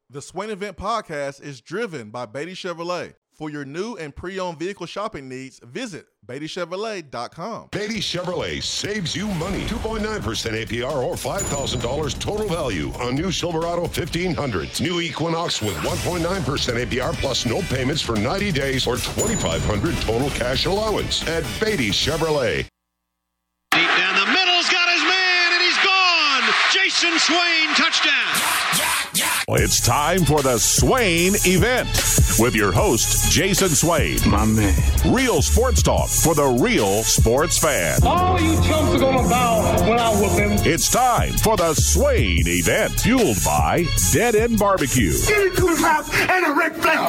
The Swain Event Podcast is driven by Beatty Chevrolet. For your new and pre-owned vehicle shopping needs, visit BeattyChevrolet.com. Beatty Chevrolet saves you money. 2.9% APR or $5,000 total value on new Silverado 1500s. New Equinox with 1.9% APR plus no payments for 90 days or $2,500 total cash allowance at Beatty Chevrolet. Deep down the middle's got his man, and he's gone. Jason Swain, touchdown. It's time for the Swain Event with your host, Jason Swain. My man. Real sports talk for the real sports fan. All you chumps are going to bow when I whoop him. It's time for the Swain Event, fueled by Dead End Barbecue. Get into his house and a Ric Flair.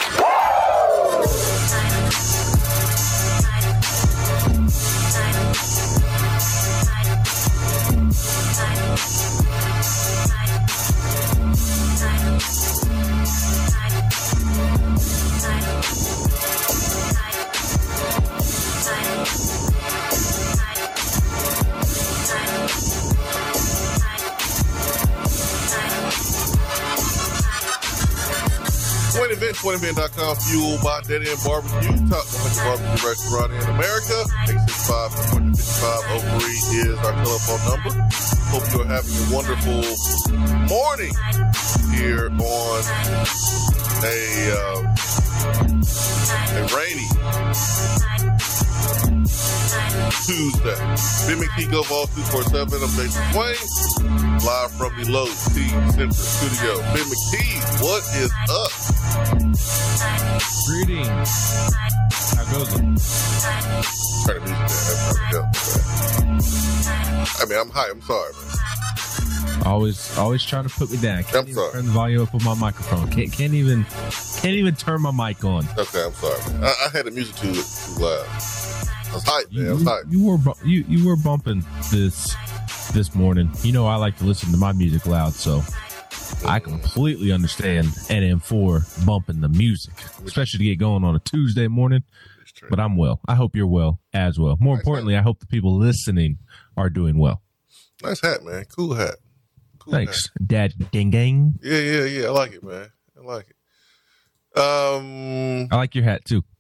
SwainEvent.com, fueled by Dead End Barbecue, top 100 barbecue restaurant in America. 865-455-03 is our telephone number. Hope you're having a wonderful morning here on a rainy Tuesday. Ben McKee, GoVols 247. I'm Jason Swain, live from the Lowe's T Center studio. Ben McKee, what is up? Greetings. How goes it? Turn the music down. I mean, I'm high. I'm sorry, man. Always trying to put me down. I'm sorry. Turn the volume up on my microphone. Can't even turn my mic on. Okay, I'm sorry, man. I had the music too loud. I was hyped, man. I was hyped. You were bumping this morning. You know I like to listen to my music loud, so I completely understand and am for bumping the music, especially to get going on a Tuesday morning. But I'm well. I hope you're well as well. More importantly, I hope the people listening are doing well. Nice hat, man. Cool hat. Cool Thanks, hat. Dad. Ding dang. Yeah. I like it, man. I like it. I like your hat too.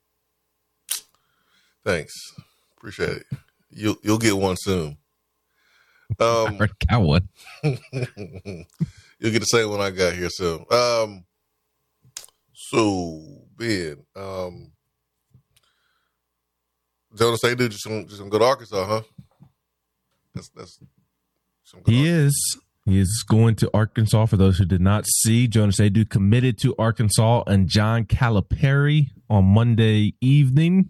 Thanks. Appreciate it. You'll get one soon. I already got one. You'll get the same one I got here soon. So Ben, Jonas Aidoo just gonna go to Arkansas, huh? He is going to Arkansas. For those who did not see, Jonas Aidoo committed to Arkansas and John Calipari on Monday evening.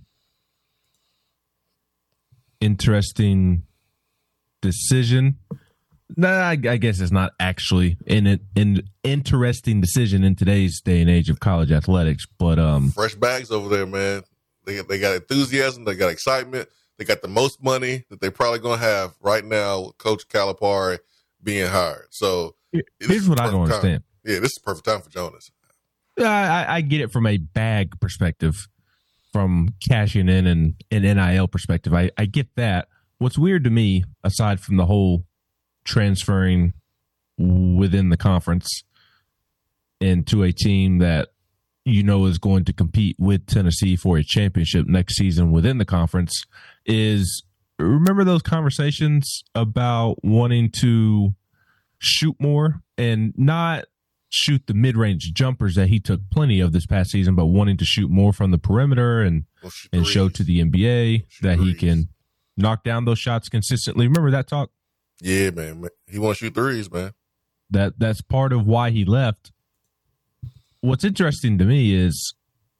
Interesting decision. Nah, I guess it's not actually an interesting decision in today's day and age of college athletics. But fresh bags over there, man. They got enthusiasm. They got excitement. They got the most money that they're probably going to have right now with Coach Calipari being hired. So here's what I don't understand. Yeah, this is the perfect time for Jonas. I get it from a bag perspective, from cashing in and an NIL perspective. I get that. What's weird to me, aside from the whole transferring within the conference into a team that you know is going to compete with Tennessee for a championship next season within the conference, is remember those conversations about wanting to shoot more and not shoot the mid-range jumpers that he took plenty of this past season, but wanting to shoot more from the perimeter and show to the NBA that he can knock down those shots consistently. Remember that talk? Yeah, man. He wants to shoot threes, man. That's part of why he left. What's interesting to me is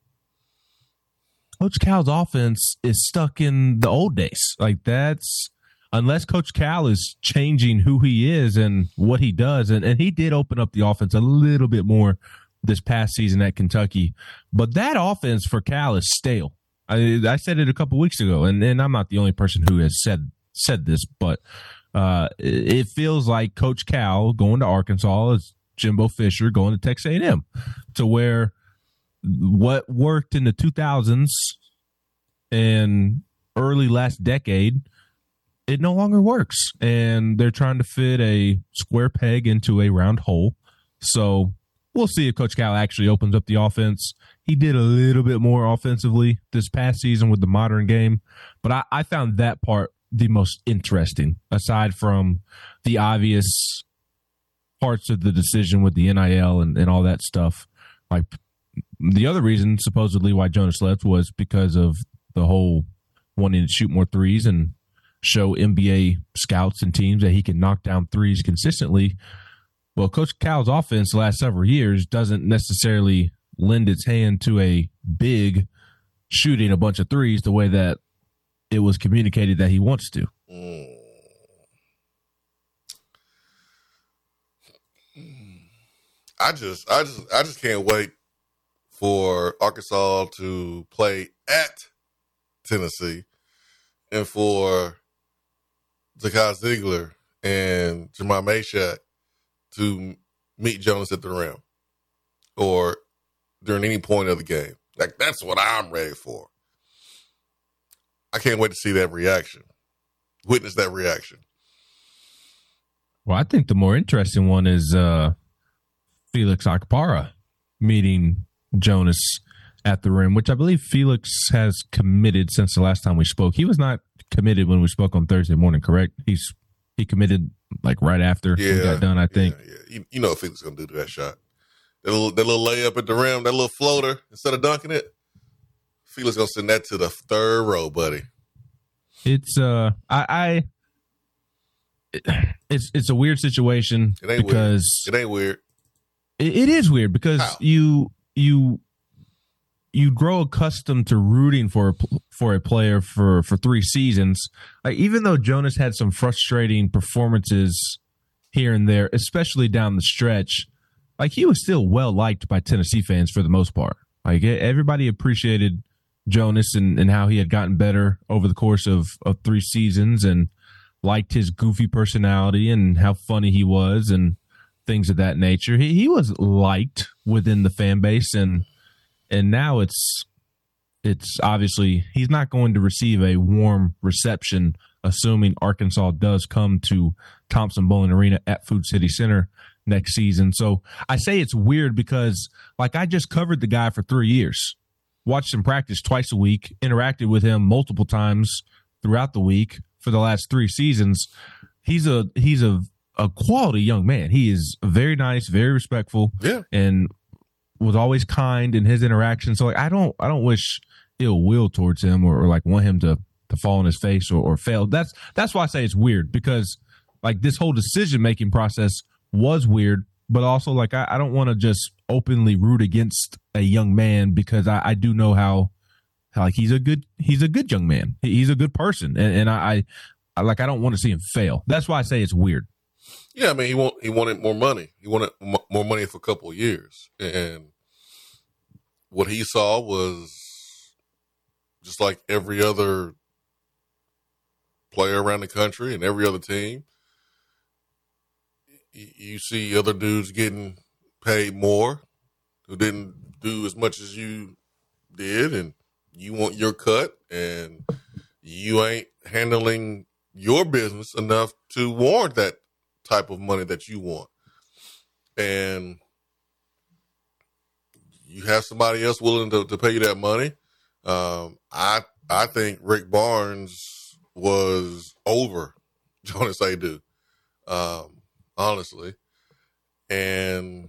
Coach Cal's offense is stuck in the old days. Like, that's unless Coach Cal is changing who he is and what he does. And he did open up the offense a little bit more this past season at Kentucky. But that offense for Cal is stale. I said it a couple weeks ago, and I'm not the only person who has said this, but it feels like Coach Cal going to Arkansas is Jimbo Fisher going to Texas A&M, to where what worked in the 2000s and early last decade, it no longer works. And they're trying to fit a square peg into a round hole. So we'll see if Coach Cal actually opens up the offense. He did a little bit more offensively this past season with the modern game, but I found that part the most interesting, aside from the obvious parts of the decision with the NIL and all that stuff. Like, the other reason supposedly why Jonas left was because of the whole wanting to shoot more threes and show NBA scouts and teams that he can knock down threes consistently. Well, Coach Cal's offense the last several years doesn't necessarily lend its hand to a big shooting a bunch of threes the way that it was communicated that he wants to. I just can't wait for Arkansas to play at Tennessee and for Zakai Ziegler and Jamal Meshack to meet Jonas at the rim or during any point of the game. Like, that's what I'm ready for. I can't wait to see that reaction, witness that reaction. Well, I think the more interesting one is Felix Akpara meeting Jonas at the rim, which I believe Felix has committed since the last time we spoke. He was not committed when we spoke on Thursday morning, correct? He committed like right after we got done, I think. Yeah. You know what Felix is going to do to that shot. That little layup at the rim, that little floater, instead of dunking it, Felix going to send that to the third row, buddy. It's it's a weird situation. It ain't because weird. It ain't weird. It is weird because How? you grow accustomed to rooting for a player for 3 seasons. Like, even though Jonas had some frustrating performances here and there, especially down the stretch, like, he was still well liked by Tennessee fans for the most part. Like, everybody appreciated Jonas and how he had gotten better over the course of 3 seasons and liked his goofy personality and how funny he was and things of that nature. He was liked within the fan base, and now it's obviously he's not going to receive a warm reception, assuming Arkansas does come to Thompson-Boling Arena at Food City Center next season. So I say it's weird because, like, I just covered the guy for 3 years, watched him practice twice a week, interacted with him multiple times throughout the week for the last 3 seasons. He's a quality young man. He is very nice, very respectful, and was always kind in his interaction. So, like, I don't wish ill will towards him or like want him to fall on his face or fail. That's why I say it's weird, because, like, this whole decision making process was weird, but also, like, I don't want to just openly root against a young man, because I do know how like he's a good young man. He's a good person, and I don't want to see him fail. That's why I say it's weird. Yeah, I mean, he wanted more money. He wanted more money for a couple of years, and what he saw was just like every other player around the country and every other team. You see other dudes getting paid more who didn't do as much as you did, and you want your cut, and you ain't handling your business enough to warrant that type of money that you want. And you have somebody else willing to pay you that money. I think Rick Barnes was over Jonas Aidoo, honestly. And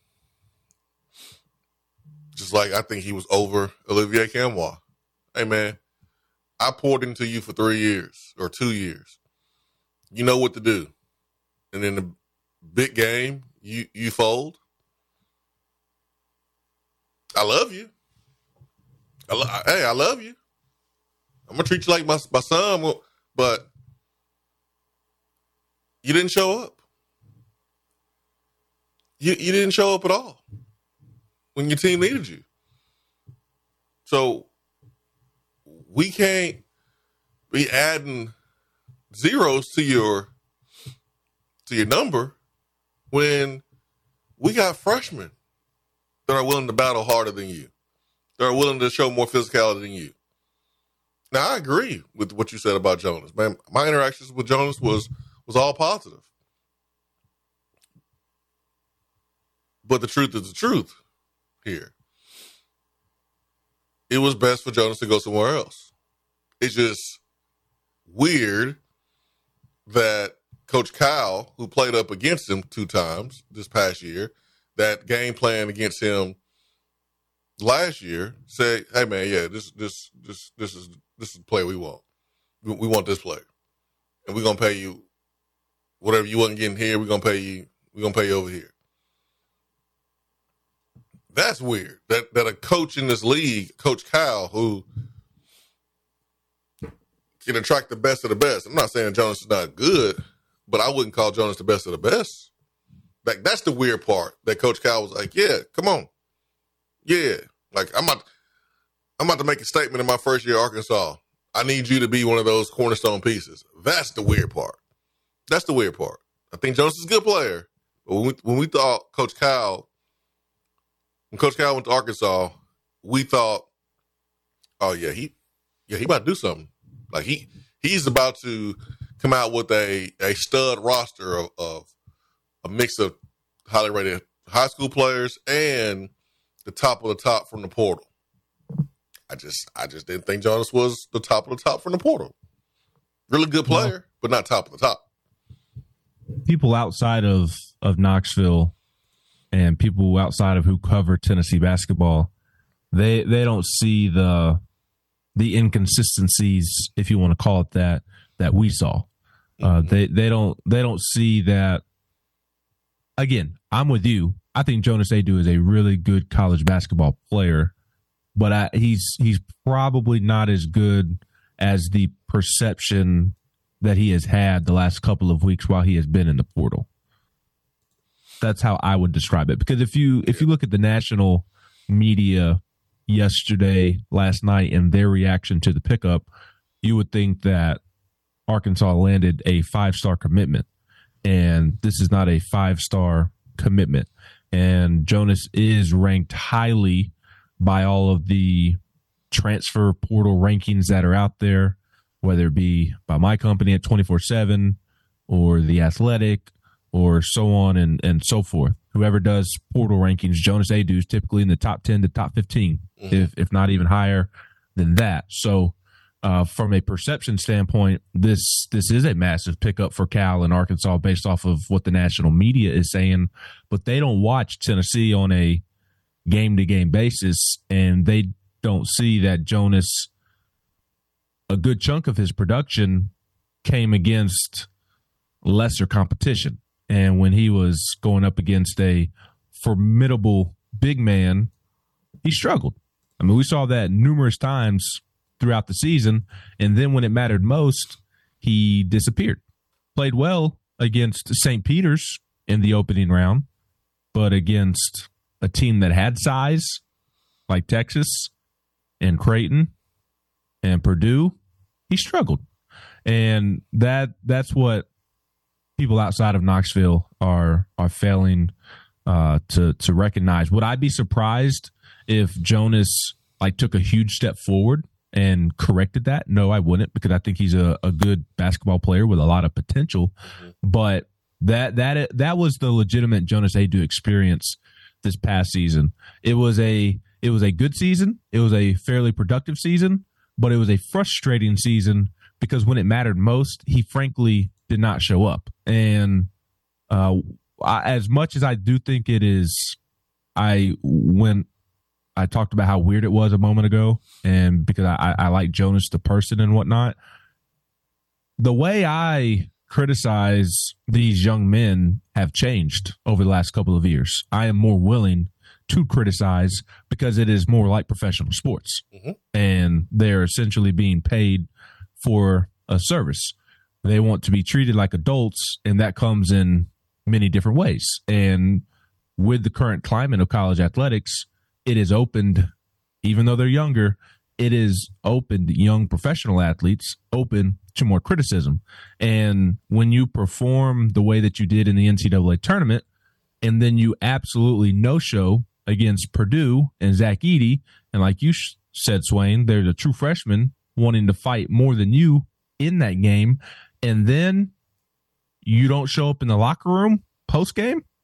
just like I think he was over Olivier Camois. Hey, man, I poured into you for 3 years or 2 years. You know what to do. And in the big game, you fold. I love you. I love you. I'm going to treat you like my son, but you didn't show up. You didn't show up at all when your team needed you. So we can't be adding zeros to your number when we got freshmen that are willing to battle harder than you, that are willing to show more physicality than you. Now, I agree with what you said about Jonas. Man, my interactions with Jonas was all positive. But the truth is the truth here. It was best for Jonas to go somewhere else. It's just weird that Coach Kyle, who played up against him 2 times this past year, that game plan against him last year, said, "Hey man, yeah, this is the player we want. We want this player, and we're gonna pay you whatever you wasn't getting here. We're gonna pay you over here." That's weird. That a coach in this league, Coach Kyle, who can attract the best of the best. I'm not saying Jonas is not good, but I wouldn't call Jonas the best of the best. Like, that's the weird part. That Coach Kyle was like, "Yeah, come on, yeah." Like, I'm about to make a statement in my first year at Arkansas. I need you to be one of those cornerstone pieces. That's the weird part. That's the weird part. I think Jonas is a good player, but when we thought when Coach Kyle went to Arkansas, we thought, "Oh yeah, he about to do something." Like he's about to come out with a stud roster of a mix of highly rated high school players and the top of the top from the portal. I just didn't think Jonas was the top of the top from the portal. Really good player, but not top of the top. People outside of Knoxville and people outside of who cover Tennessee basketball, they don't see the inconsistencies, if you want to call it that we saw. They don't see that. Again, I'm with you. I think Jonas Aidoo is a really good college basketball player, but he's probably not as good as the perception that he has had the last couple of weeks while he has been in the portal. That's how I would describe it. Because if you look at the national media yesterday, last night, and their reaction to the pickup, you would think that Arkansas landed a 5-star commitment, and this is not a 5-star commitment. And Jonas is ranked highly by all of the transfer portal rankings that are out there, whether it be by my company at 24/7 or The Athletic or so on and so forth. Whoever does portal rankings, Jonas Aidoo is typically in the top 10 to top 15, if not even higher than that. So from a perception standpoint, this is a massive pickup for Cal and Arkansas based off of what the national media is saying, but they don't watch Tennessee on a game-to-game basis, and they don't see that Jonas, a good chunk of his production came against lesser competition. And when he was going up against a formidable big man, he struggled. I mean, we saw that numerous times throughout the season. And then when it mattered most, he disappeared. Played well against St. Peter's in the opening round, but against a team that had size like Texas and Creighton and Purdue, he struggled. And that's what people outside of Knoxville are failing to recognize. Would I be surprised if Jonas took a huge step forward and corrected that? No, I wouldn't, because I think he's a good basketball player with a lot of potential. But that was the legitimate Jonas Aidoo experience this past season. It was a good season. It was a fairly productive season, but it was a frustrating season because when it mattered most, he frankly did not show up. And as much as I do think it is, when I talked about how weird it was a moment ago, and because I like Jonas the person and whatnot, the way I criticize these young men have changed over the last couple of years. I am more willing to criticize because it is more like professional sports, and they're essentially being paid for a service. They want to be treated like adults, and that comes in many different ways. And with the current climate of college athletics, it is opened, even though they're younger, it is opened young professional athletes open to more criticism. And when you perform the way that you did in the NCAA tournament, and then you absolutely no-show against Purdue and Zach Edey, and like you said, Swain, they're the true freshmen wanting to fight more than you in that game, and then you don't show up in the locker room post-game,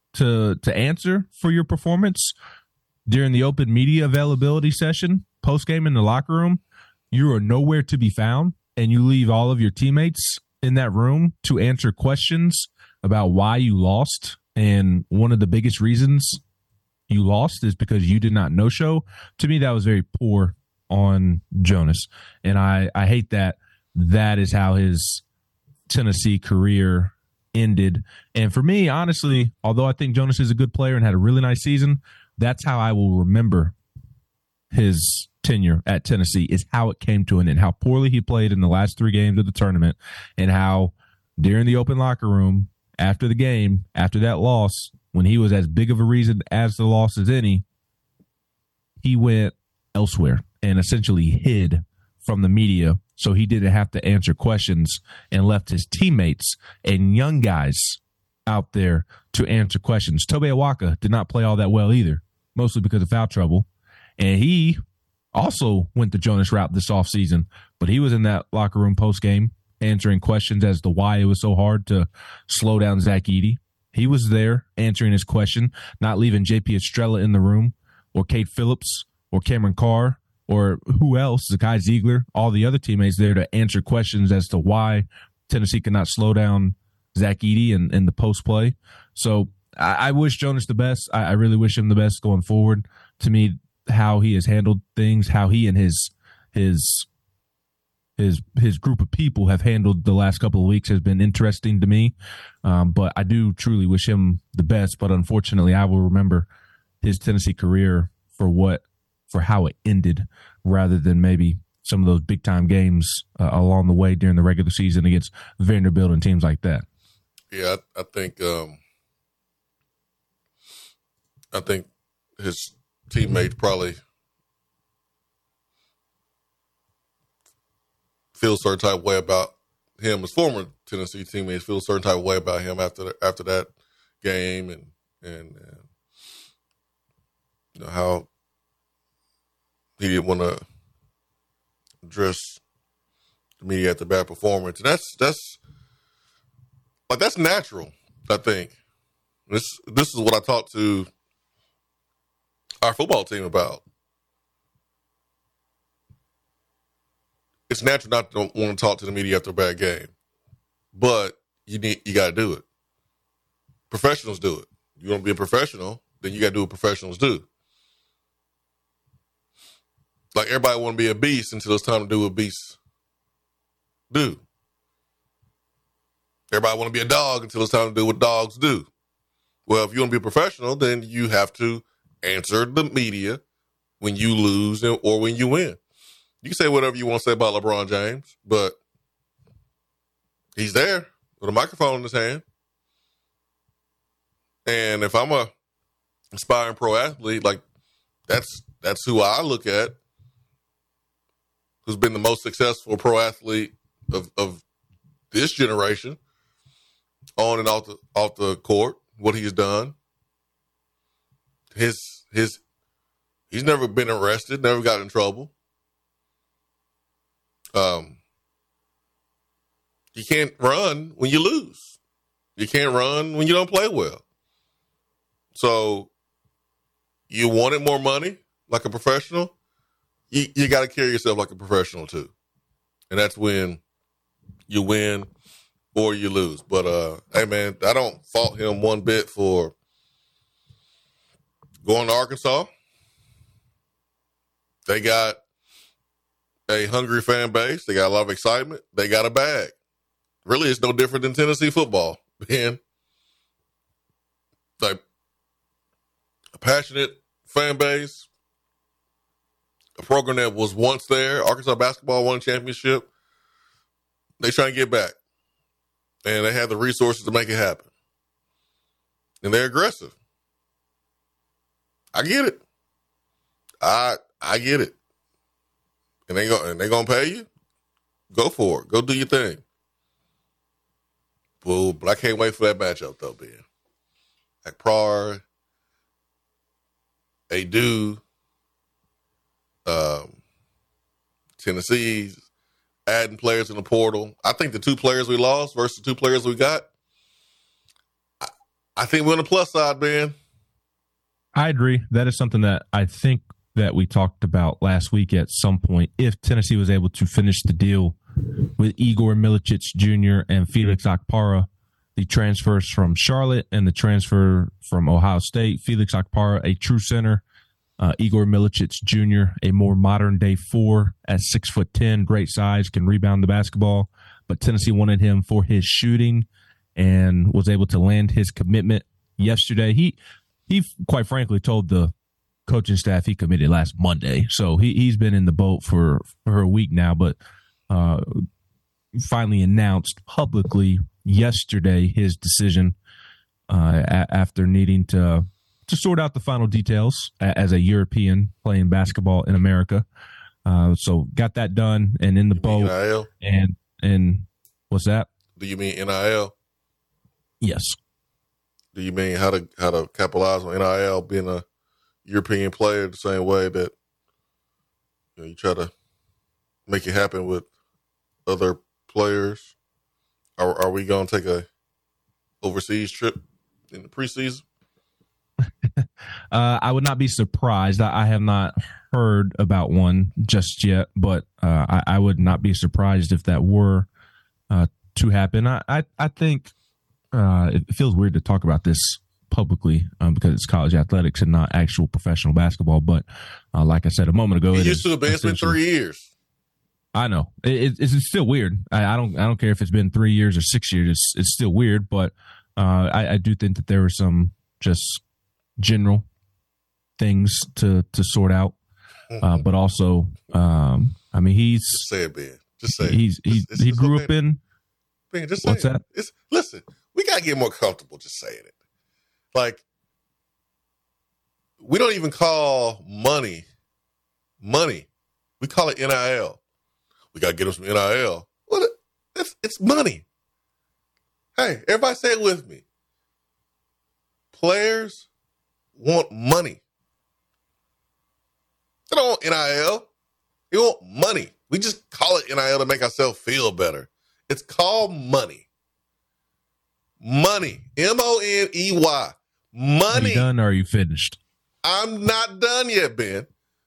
to answer for your performance during the open media availability session post game in the locker room, you are nowhere to be found, and you leave all of your teammates in that room to answer questions about why you lost. And one of the biggest reasons you lost is because you did not no-show. To me, that was very poor on Jonas. And I hate that that is how his Tennessee career ended. And for me, honestly, although I think Jonas is a good player and had a really nice season, that's how I will remember his tenure at Tennessee, is how it came to an end, how poorly he played in the last 3 games of the tournament, and how during the open locker room after the game, after that loss, when he was as big of a reason as the loss as any, he went elsewhere and essentially hid from the media so he didn't have to answer questions, and left his teammates and young guys out there to answer questions. Tobe Awaka did not play all that well either, mostly because of foul trouble. And he also went the Jonas route this offseason, but he was in that locker room post-game answering questions as to why it was so hard to slow down Zach Edey. He was there answering his question, not leaving JP Estrella in the room, or Kate Phillips, or Cameron Carr, or who else, Zakai Ziegler, all the other teammates there to answer questions as to why Tennessee could not slow down Zach Edey in the post play. So I wish Jonas the best. I really wish him the best going forward. To me, how he has handled things, how he and his group of people have handled the last couple of weeks has been interesting to me. But I do truly wish him the best. But unfortunately, I will remember his Tennessee career for how it ended, rather than maybe some of those big time games along the way during the regular season against Vanderbilt and teams like that. Yeah, I think his teammates probably feel a certain type of way about him. His former Tennessee teammates feel a certain type of way about him after that game, and you know how he didn't want to address the media at the bad performance. And that's natural, I think. This is what I talked to our football team about. It's natural not to want to talk to the media after a bad game, but you got to do it. Professionals do it. You want to be a professional, then you got to do what professionals do. Like, everybody want to be a beast until it's time to do what beasts do. Everybody want to be a dog until it's time to do what dogs do. Well, if you want to be a professional, then you have to answer the media when you lose or when you win. You can say whatever you want to say about LeBron James, but he's there with a microphone in his hand. And if I'm a aspiring pro athlete, like, that's who I look at, who's been the most successful pro athlete of this generation, on and off the court, what he's done. He's never been arrested, never got in trouble. You can't run when you lose. You can't run when you don't play well. So you wanted more money like a professional, you got to carry yourself like a professional too. And that's when you win or you lose. But, hey, man, I don't fault him one bit for going to Arkansas. They got a hungry fan base. They got a lot of excitement. They got a bag. Really, it's no different than Tennessee football, man. Like, a passionate fan base, a program that was once there. Arkansas basketball won a championship. They trying to get back. And they have the resources to make it happen. And they're aggressive. I get it. I get it. And they gonna pay you? Go for it. Go do your thing. Well, but I can't wait for that matchup though, Ben. Like Prar, Adu, Tennessee's adding players in the portal. I think the 2 players we lost versus the 2 players we got, I think we're on the plus side, man. I agree. That is something that I think that we talked about last week at some point. If Tennessee was able to finish the deal with Igor Milicic Jr. and Felix Okpara, the transfers from Charlotte and the transfer from Ohio State, Felix Okpara, a true center, Igor Milicic Jr., a more modern-day 4 at 6'10", great size, can rebound the basketball. But Tennessee wanted him for his shooting and was able to land his commitment yesterday. He quite frankly told the coaching staff he committed last Monday. So he's been in the boat for a week now, but finally announced publicly yesterday his decision after needing to sort out the final details as a European playing basketball in America. So got that done and in the boat. NIL? And what's that? Do you mean NIL? Yes. Do you mean how to capitalize on NIL, being a European player the same way that you try to make it happen with other players? Are we going to take a overseas trip in the preseason? I would not be surprised. I have not heard about one just yet, but I would not be surprised if that were to happen. I think it feels weird to talk about this publicly because it's college athletics and not actual professional basketball. But like I said a moment ago, it used to have been. It's been 3 years. I know it's still weird. I don't care if it's been 3 years or 6 years. It's still weird, but I do think that there were some just general things to sort out, but also, I mean, just say it, Ben. Just say it. He grew up in. Ben, just say what's it. that? Listen, we gotta get more comfortable just saying it. Like, we don't even call money. We call it NIL. We gotta get them some NIL. What? It's money. Hey, everybody say it with me. Players want money. They don't want NIL. They want money. We just call it NIL to make ourselves feel better. It's called money. Money. MONEY. Money. Are you done or are you finished? I'm not done yet, Ben.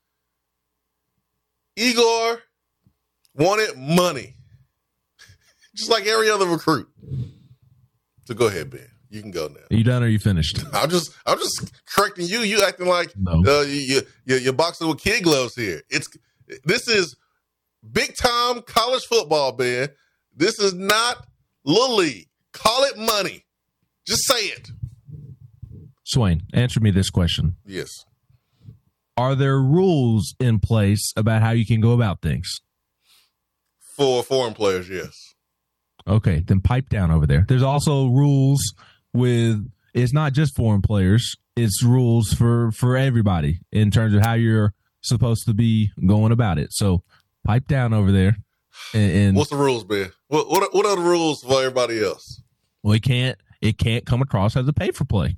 Igor wanted money. Just like every other recruit. So go ahead, Ben. You can go now. Are you done or are you finished? I'm just correcting you. You acting like you're boxing with kid gloves here. This is big time college football, Ben. This is not Little League. Call it money. Just say it. Swain, answer me this question. Yes. Are there rules in place about how you can go about things? For foreign players, yes. Okay, then pipe down over there. There's also rules with, it's not just foreign players, it's rules for everybody in terms of how you're supposed to be going about it. So pipe down over there. And what's the rules, Ben? What are the rules for everybody else? Well, it can't come across as a pay for play.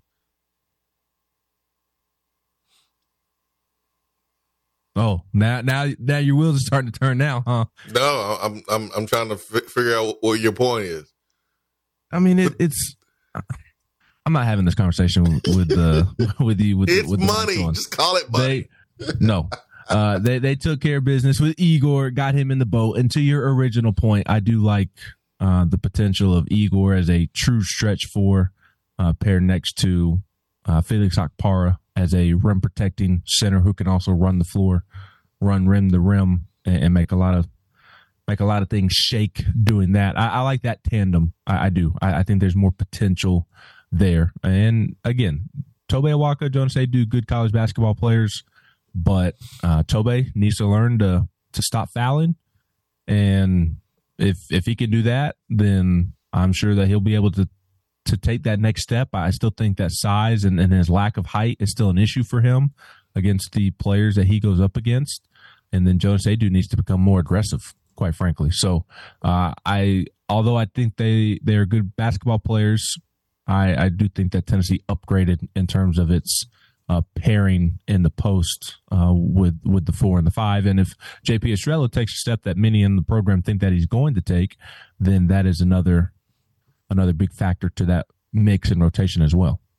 Oh, now your wheels are starting to turn now, huh? No, I'm trying to figure out what your point is. I mean, it's. I'm not having this conversation with you. It's money. Just call it money. They took care of business with Igor, got him in the boat. And to your original point, I do like the potential of Igor as a true stretch four, paired next to Felix Okpara as a rim protecting center who can also run the floor, run rim to rim, and make a lot of things shake doing that. I like that tandem. I do. I think there's more potential there. And again, Tobe Awaka, Jonas Aidoo, good college basketball players, but Tobe needs to learn to stop fouling. And if he can do that, then I'm sure that he'll be able to take that next step. I still think that size and his lack of height is still an issue for him against the players that he goes up against. And then Jonas Aidoo needs to become more aggressive, quite frankly. So although I think they're good basketball players, I do think that Tennessee upgraded in terms of its pairing in the post with the 4 and the 5. And if JP Estrella takes a step that many in the program think that he's going to take, then that is another big factor to that mix and rotation as well.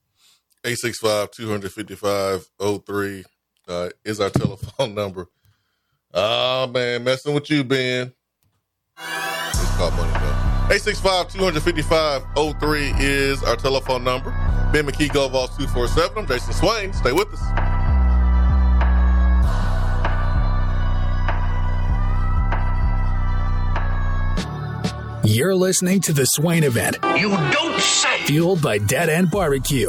865-255-03 is our telephone number. Oh, man, messing with you, Ben. It's called money, though. 865-255-03 is our telephone number. Ben McKee, Go Vols 247. I'm Jason Swain. Stay with us. You're listening to the Swain Event. You don't say. Fueled by Dead End Barbecue.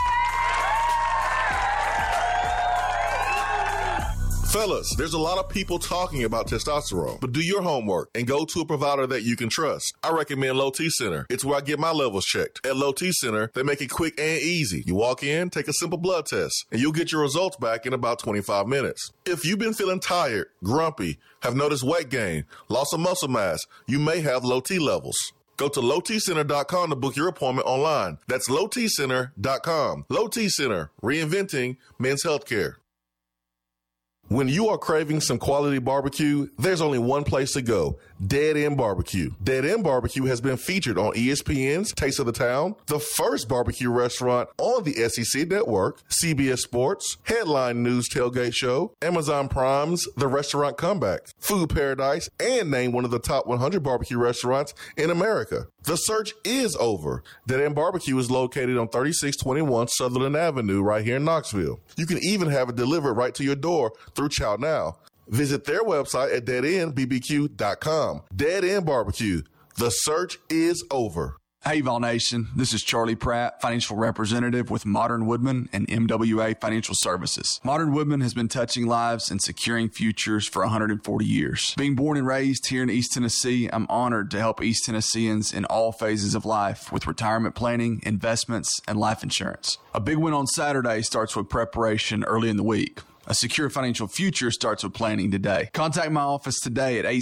Fellas, there's a lot of people talking about testosterone, but do your homework and go to a provider that you can trust. I recommend Low T Center. It's where I get my levels checked. At Low T Center, they make it quick and easy. You walk in, take a simple blood test, and you'll get your results back in about 25 minutes. If you've been feeling tired, grumpy, have noticed weight gain, loss of muscle mass, you may have low T levels. Go to lowtcenter.com to book your appointment online. That's lowtcenter.com. Low T Center, reinventing men's healthcare. When you are craving some quality barbecue, there's only one place to go, Dead End Barbecue. Dead End Barbecue has been featured on ESPN's Taste of the Town, the first barbecue restaurant on the SEC Network, CBS Sports, Headline News Tailgate Show, Amazon Prime's The Restaurant Comeback, Food Paradise, and named one of the top 100 barbecue restaurants in America. The search is over. Dead End Barbecue is located on 3621 Sutherland Avenue right here in Knoxville. You can even have it delivered right to your door through Chow Now. Visit their website at deadendbbq.com. Dead End Barbecue. The search is over. Hey, Vol Nation. This is Charlie Pratt, financial representative with Modern Woodman and MWA Financial Services. Modern Woodman has been touching lives and securing futures for 140 years. Being born and raised here in East Tennessee, I'm honored to help East Tennesseans in all phases of life with retirement planning, investments, and life insurance. A big win on Saturday starts with preparation early in the week. A secure financial future starts with planning today. Contact my office today at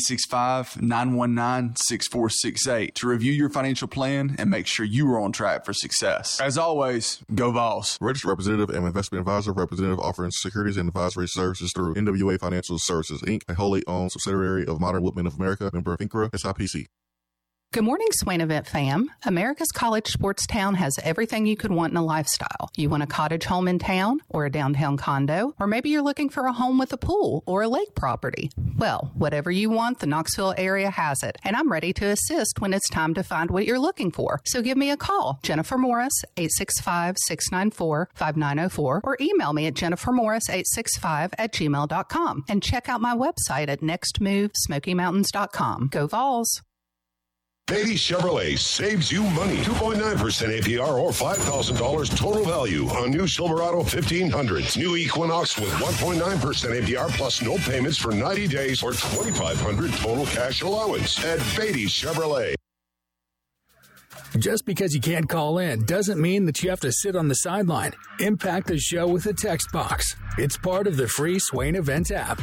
865-919-6468 to review your financial plan and make sure you are on track for success. As always, go Vols. Registered representative and investment advisor, representative offering securities and advisory services through NWA Financial Services, Inc., a wholly owned subsidiary of Modern Woodmen of America, member of FINCRA, SIPC. Good morning, Swain Event fam. America's College Sports Town has everything you could want in a lifestyle. You want a cottage home in town or a downtown condo, or maybe you're looking for a home with a pool or a lake property. Well, whatever you want, the Knoxville area has it, and I'm ready to assist when it's time to find what you're looking for. So give me a call, Jennifer Morris, 865-694-5904, or email me at jennifermorris865@gmail.com, and check out my website at nextmovesmokymountains.com. Go Vols! Beatty Chevrolet saves you money. 2.9% APR or $5,000 total value on new Silverado 1500s. New Equinox with 1.9% APR plus no payments for 90 days or $2,500 total cash allowance at Beatty Chevrolet. Just because you can't call in doesn't mean that you have to sit on the sideline. Impact the show with a text box. It's part of the free Swain Event app.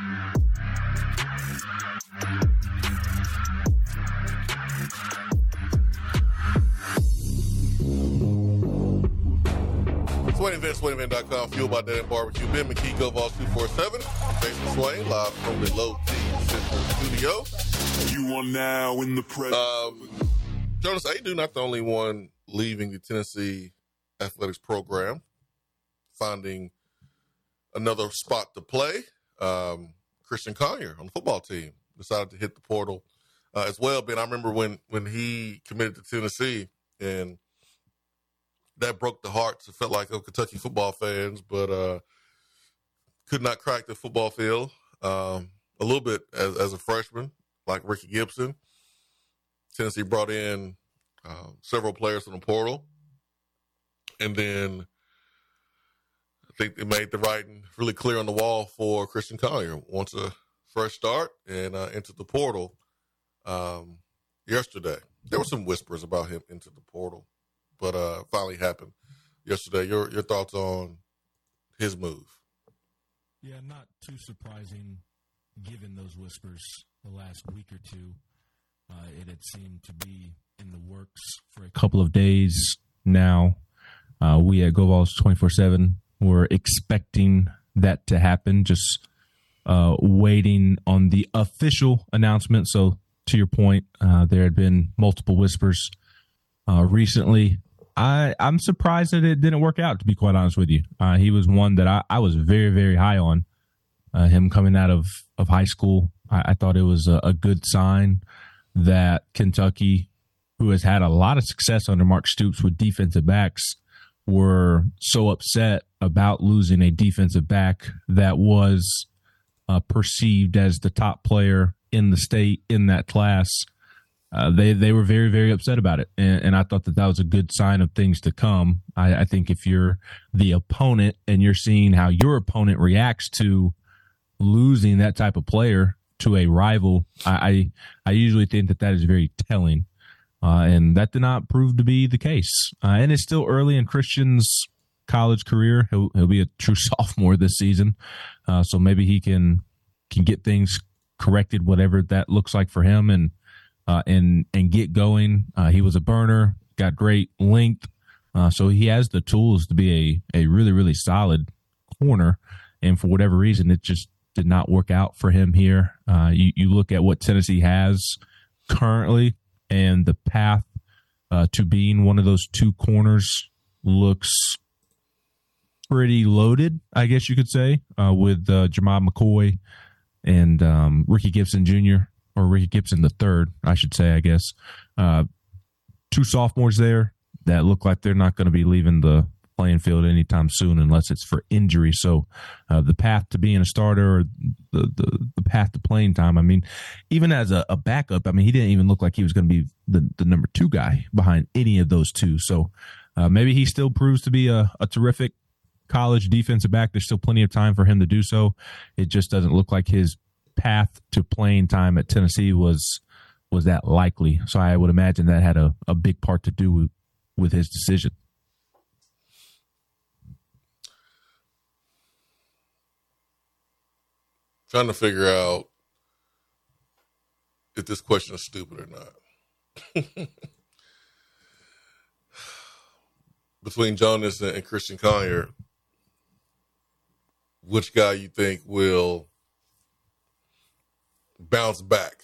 SwainEvent.com, fueled by Dead End Barbecue. Ben McKee, Go Vols 247. Jason Swain, live from the Low T Central Studio. You are now in the presence. Jonas Aidoo, not the only one leaving the Tennessee athletics program, finding another spot to play. Christian Conyer on the football team decided to hit the portal as well. Ben, I remember when he committed to Tennessee, and that broke the hearts, it felt like, of Kentucky football fans, but could not crack the football field a little bit as a freshman, like Ricky Gibson. Tennessee brought in several players from the portal, and then I think they made the writing really clear on the wall for Christian Conyer. Wants a fresh start and entered the portal yesterday. There were some whispers about him into the portal, but finally happened yesterday. Your thoughts on his move? Yeah, not too surprising given those whispers the last week or two. It had seemed to be in the works for a couple of days now. We at Go Vols 24/7 were expecting that to happen, just waiting on the official announcement. So to your point, there had been multiple whispers recently I'm surprised that it didn't work out, to be quite honest with you. He was one that I was very, very high on, him coming out of high school. I thought it was a good sign that Kentucky, who has had a lot of success under Mark Stoops with defensive backs, were so upset about losing a defensive back that was perceived as the top player in the state in that class. They were very, very upset about it. And I thought that was a good sign of things to come. I think if you're the opponent and you're seeing how your opponent reacts to losing that type of player to a rival, I usually think that is very telling. And that did not prove to be the case. And it's still early in Christian's college career. He'll be a true sophomore this season. So maybe he can get things corrected, whatever that looks like for him, and get going. He was a burner, got great length. So he has the tools to be a really, really solid corner. And for whatever reason, it just did not work out for him here. You look at what Tennessee has currently, and the path to being one of those two corners looks pretty loaded, I guess you could say, with Jamal McCoy and Ricky Gibson Jr., or Ricky Gibson III, I should say, I guess. Two sophomores there that look like they're not going to be leaving the playing field anytime soon unless it's for injury. So the path to being a starter, or the path to playing time, I mean, even as a backup, I mean, he didn't even look like he was going to be the number two guy behind any of those two. So maybe he still proves to be a terrific college defensive back. There's still plenty of time for him to do so. It just doesn't look like his path to playing time at Tennessee was that likely. So I would imagine that had a big part to do with his decision. Trying to figure out if this question is stupid or not. Between Jonas and Christian Conyer, which guy you think will bounce back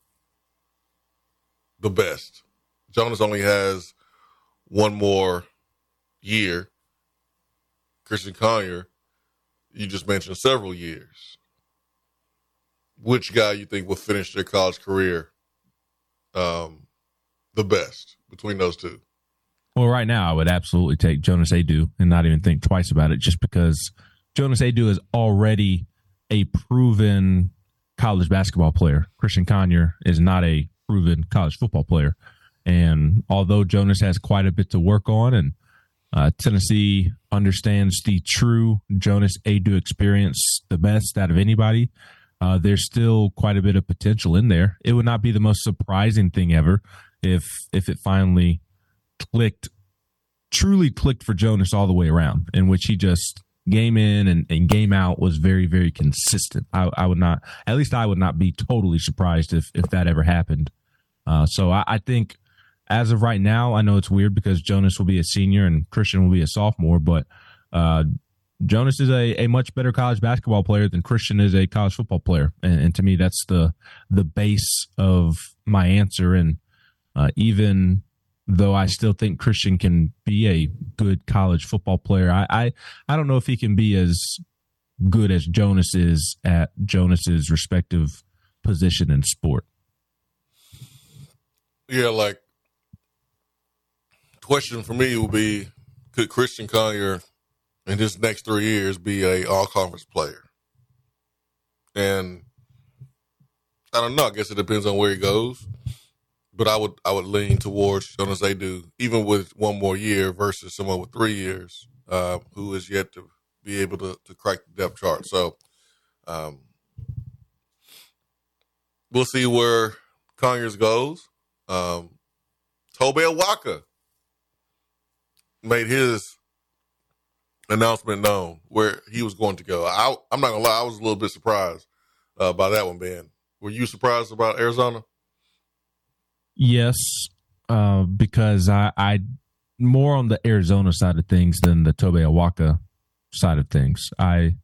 the best? Jonas only has one more year. Christian Conyer, you just mentioned several years. Which guy you think will finish their college career the best between those two? Well, right now I would absolutely take Jonas Aidoo and not even think twice about it, just because Jonas Aidoo is already a proven college basketball player. Christian Conyer is not a proven college football player. And although Jonas has quite a bit to work on, and Tennessee understands the true Jonas Aidoo experience the best out of anybody, there's still quite a bit of potential in there. It would not be the most surprising thing ever if it finally truly clicked for Jonas all the way around, in which he just game in and game out was very, very consistent. I would not be totally surprised if that ever happened. So I think as of right now, I know it's weird because Jonas will be a senior and Christian will be a sophomore, but Jonas is a much better college basketball player than Christian is a college football player. And to me, that's the base of my answer. And even though I still think Christian can be a good college football player, I don't know if he can be as good as Jonas is at Jonas's respective position in sport. Yeah, like, question for me will be, could Christian Conyer in his next 3 years be a all-conference player? And I don't know. I guess it depends on where he goes. But I would lean towards Jonas Aidoo, even with one more year versus someone with 3 years who is yet to be able to crack the depth chart. So we'll see where Conyers goes. Tobe Awaka made his announcement known where he was going to go. I'm not going to lie, I was a little bit surprised by that one, Ben. Were you surprised about Arizona? Yes, because I more on the Arizona side of things than the Tobe Awaka side of things. I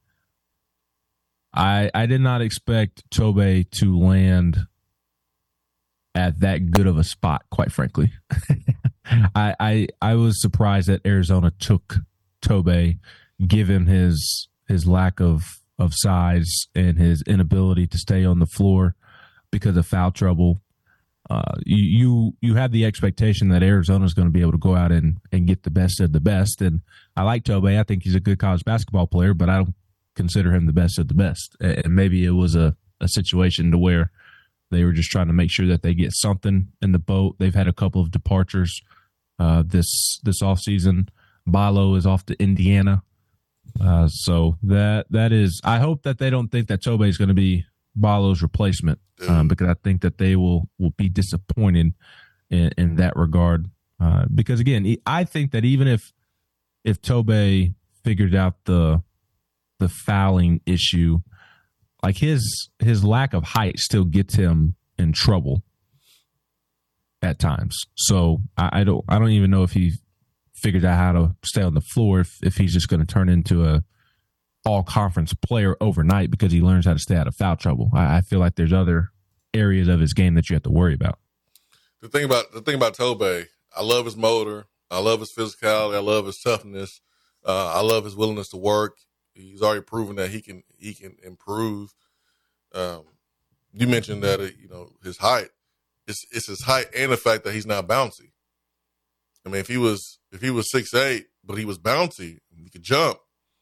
did not expect Tobe to land at that good of a spot, quite frankly. I was surprised that Arizona took Tobey, given his lack of size and his inability to stay on the floor because of foul trouble. You have the expectation that Arizona is going to be able to go out and get the best of the best. And I like Tobey. I think he's a good college basketball player, but I don't consider him the best of the best. And maybe it was a situation to where they were just trying to make sure that they get something in the boat. They've had a couple of departures this offseason. Ballo is off to Indiana. So that is – I hope that they don't think that Tobey is going to be Ballo's replacement because I think that they will be disappointed in that regard. Because, again, I think that even if Tobey figured out the fouling issue, like his lack of height still gets him in trouble at times. So I don't even know if he figured out how to stay on the floor if he's just going to turn into a all-conference player overnight because he learns how to stay out of foul trouble. I feel like there's other areas of his game that you have to worry about. The thing about Tobey, I love his motor. I love his physicality. I love his toughness. I love his willingness to work. He's already proven that he can improve. You mentioned that his height. It's his height and the fact that he's not bouncy. I mean, if he was 6'8", but he was bouncy, he could jump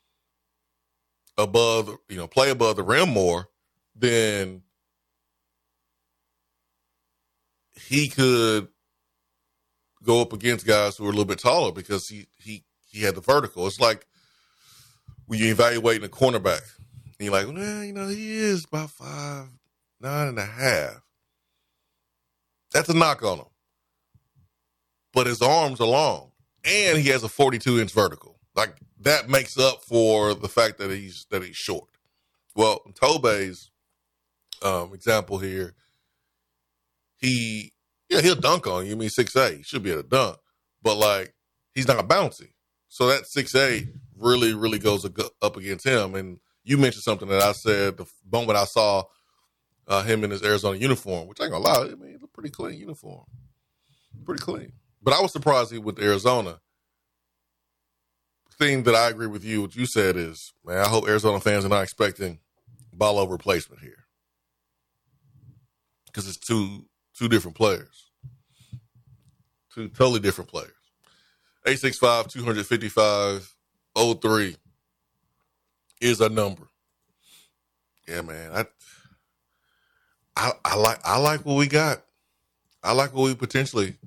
above, play above the rim more, then he could go up against guys who are a little bit taller because he had the vertical. It's like when you're evaluating a cornerback, and you're like, well, he is about 5'9.5". That's a knock on him. But his arms are long, and he has a 42-inch vertical. Like, that makes up for the fact that he's short. Well, Tobey's example here, he'll dunk on you. I mean, 6'8", he should be able to dunk, but he's not bouncy. So that 6'8" really, really goes up against him. And you mentioned something that I said the moment I saw him in his Arizona uniform, which I ain't gonna lie, I mean, it's a pretty clean uniform, pretty clean. But I was surprised he went to Arizona. The thing that I agree with you, what you said is, man, I hope Arizona fans are not expecting Ballo replacement here. Because it's two different players. Two totally different players. 865-255-03 is a number. Yeah, man. I like what we got. I like what we potentially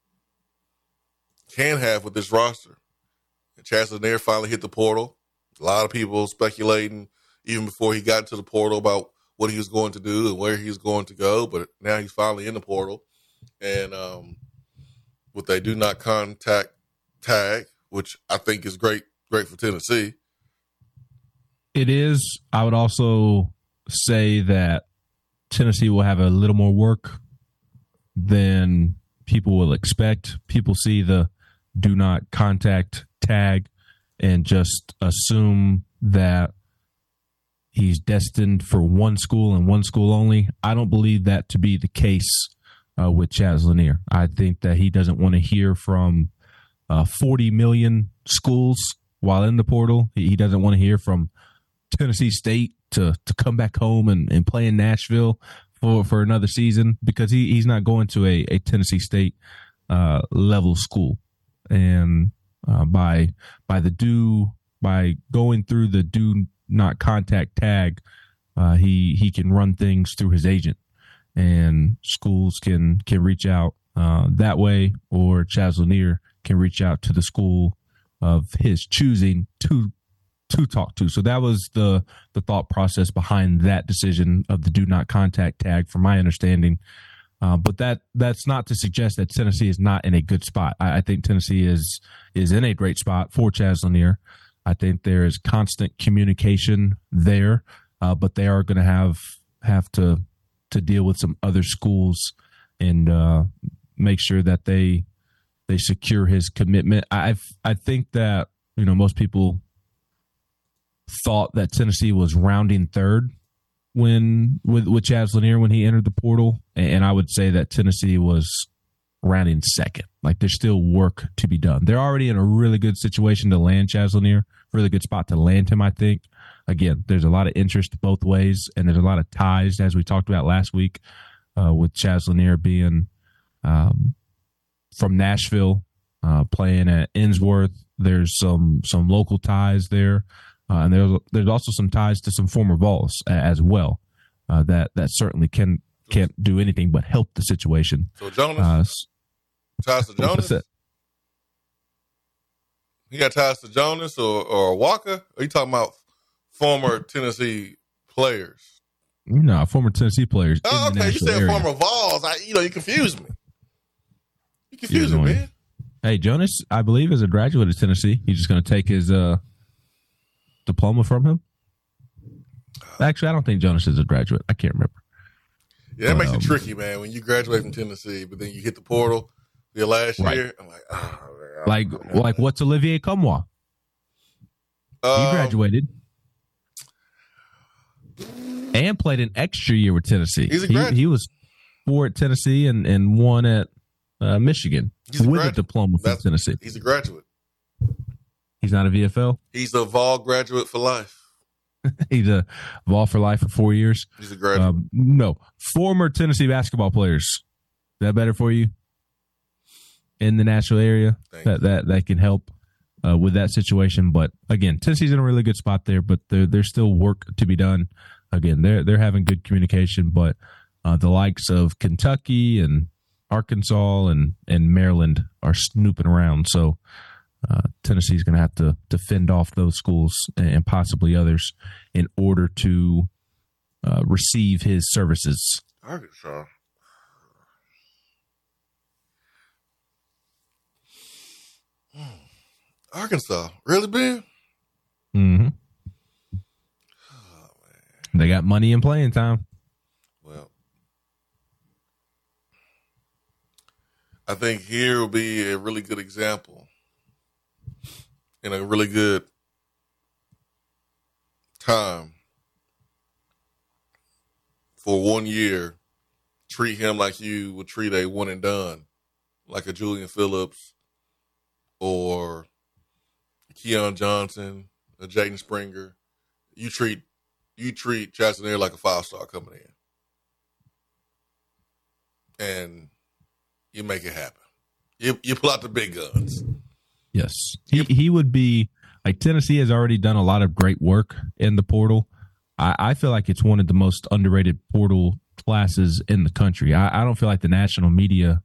can have with this roster. And Chaz Lanier finally hit the portal. A lot of people speculating even before he got to the portal about what he was going to do and where he was going to go. But now he's finally in the portal. And with a do not contact tag, which I think is great for Tennessee. It is. I would also say that Tennessee will have a little more work than people will expect. People see the do not contact tag and just assume that he's destined for one school and one school only. I don't believe that to be the case with Chaz Lanier. I think that he doesn't want to hear from 40 million schools while in the portal. He doesn't want to hear from Tennessee State to come back home and play in Nashville for another season because he's not going to a Tennessee State level school. And by going through the do not contact tag, he can run things through his agent, and schools can reach out that way, or Chaz Lanier can reach out to the school of his choosing to talk to. So that was the thought process behind that decision of the do not contact tag, from my understanding. But that's not to suggest that Tennessee is not in a good spot. I think Tennessee is in a great spot for Chaz Lanier. I think there is constant communication there, but they are going to have to deal with some other schools and make sure that they secure his commitment. I think that most people thought that Tennessee was rounding third with Chaz Lanier when he entered the portal, and I would say that Tennessee was rounding second. Like, there's still work to be done. They're already in a really good situation to land Chaz Lanier, really good spot to land him, I think. Again, there's a lot of interest both ways, and there's a lot of ties, as we talked about last week, with Chaz Lanier being from Nashville, playing at Innsworth. There's some local ties there, and there's also some ties to some former Vols as well. That certainly can't do anything but help the situation. So Jonas, ties to Jonas. You got ties to Jonas or Walker? Or are you talking about former Tennessee players? No, former Tennessee players. Oh, okay. You said former Vols. You confused me. You confused me, man. Hey, Jonas, I believe, is a graduate of Tennessee. He's just going to take his diploma from him. Actually, I don't think Jonas is a graduate. I can't remember. Yeah, that makes it tricky, man. When you graduate from Tennessee, but then you hit the portal your last year. I'm like, like what's Olivier Comemois? He graduated and played an extra year with Tennessee. He's a graduate. He was 4 at Tennessee and 1 at Michigan with a diploma from Tennessee. He's a graduate. He's not a VFL? He's a Vol graduate for life. He's a Vol for life for 4 years. He's a graduate. No, former Tennessee basketball players. Is that better for you? In the Nashville area, that can help with that situation. But again, Tennessee's in a really good spot there, but there's still work to be done. Again, they're having good communication, but the likes of Kentucky and Arkansas and Maryland are snooping around. So Tennessee's going to have to fend off those schools and possibly others in order to receive his services. Arkansas, really, Ben? Mm-hmm. Oh, man. They got money and playing time. Well, I think here will be a really good example and a really good time for 1 year. Treat him like you would treat a one and done, like a Julian Phillips or Keon Johnson, a Jaden Springer. You treat Chaz Lanier like a 5-star coming in, and you make it happen. You pull out the big guns. Yes, he would be like Tennessee has already done a lot of great work in the portal. I feel like it's one of the most underrated portal classes in the country. I don't feel like the national media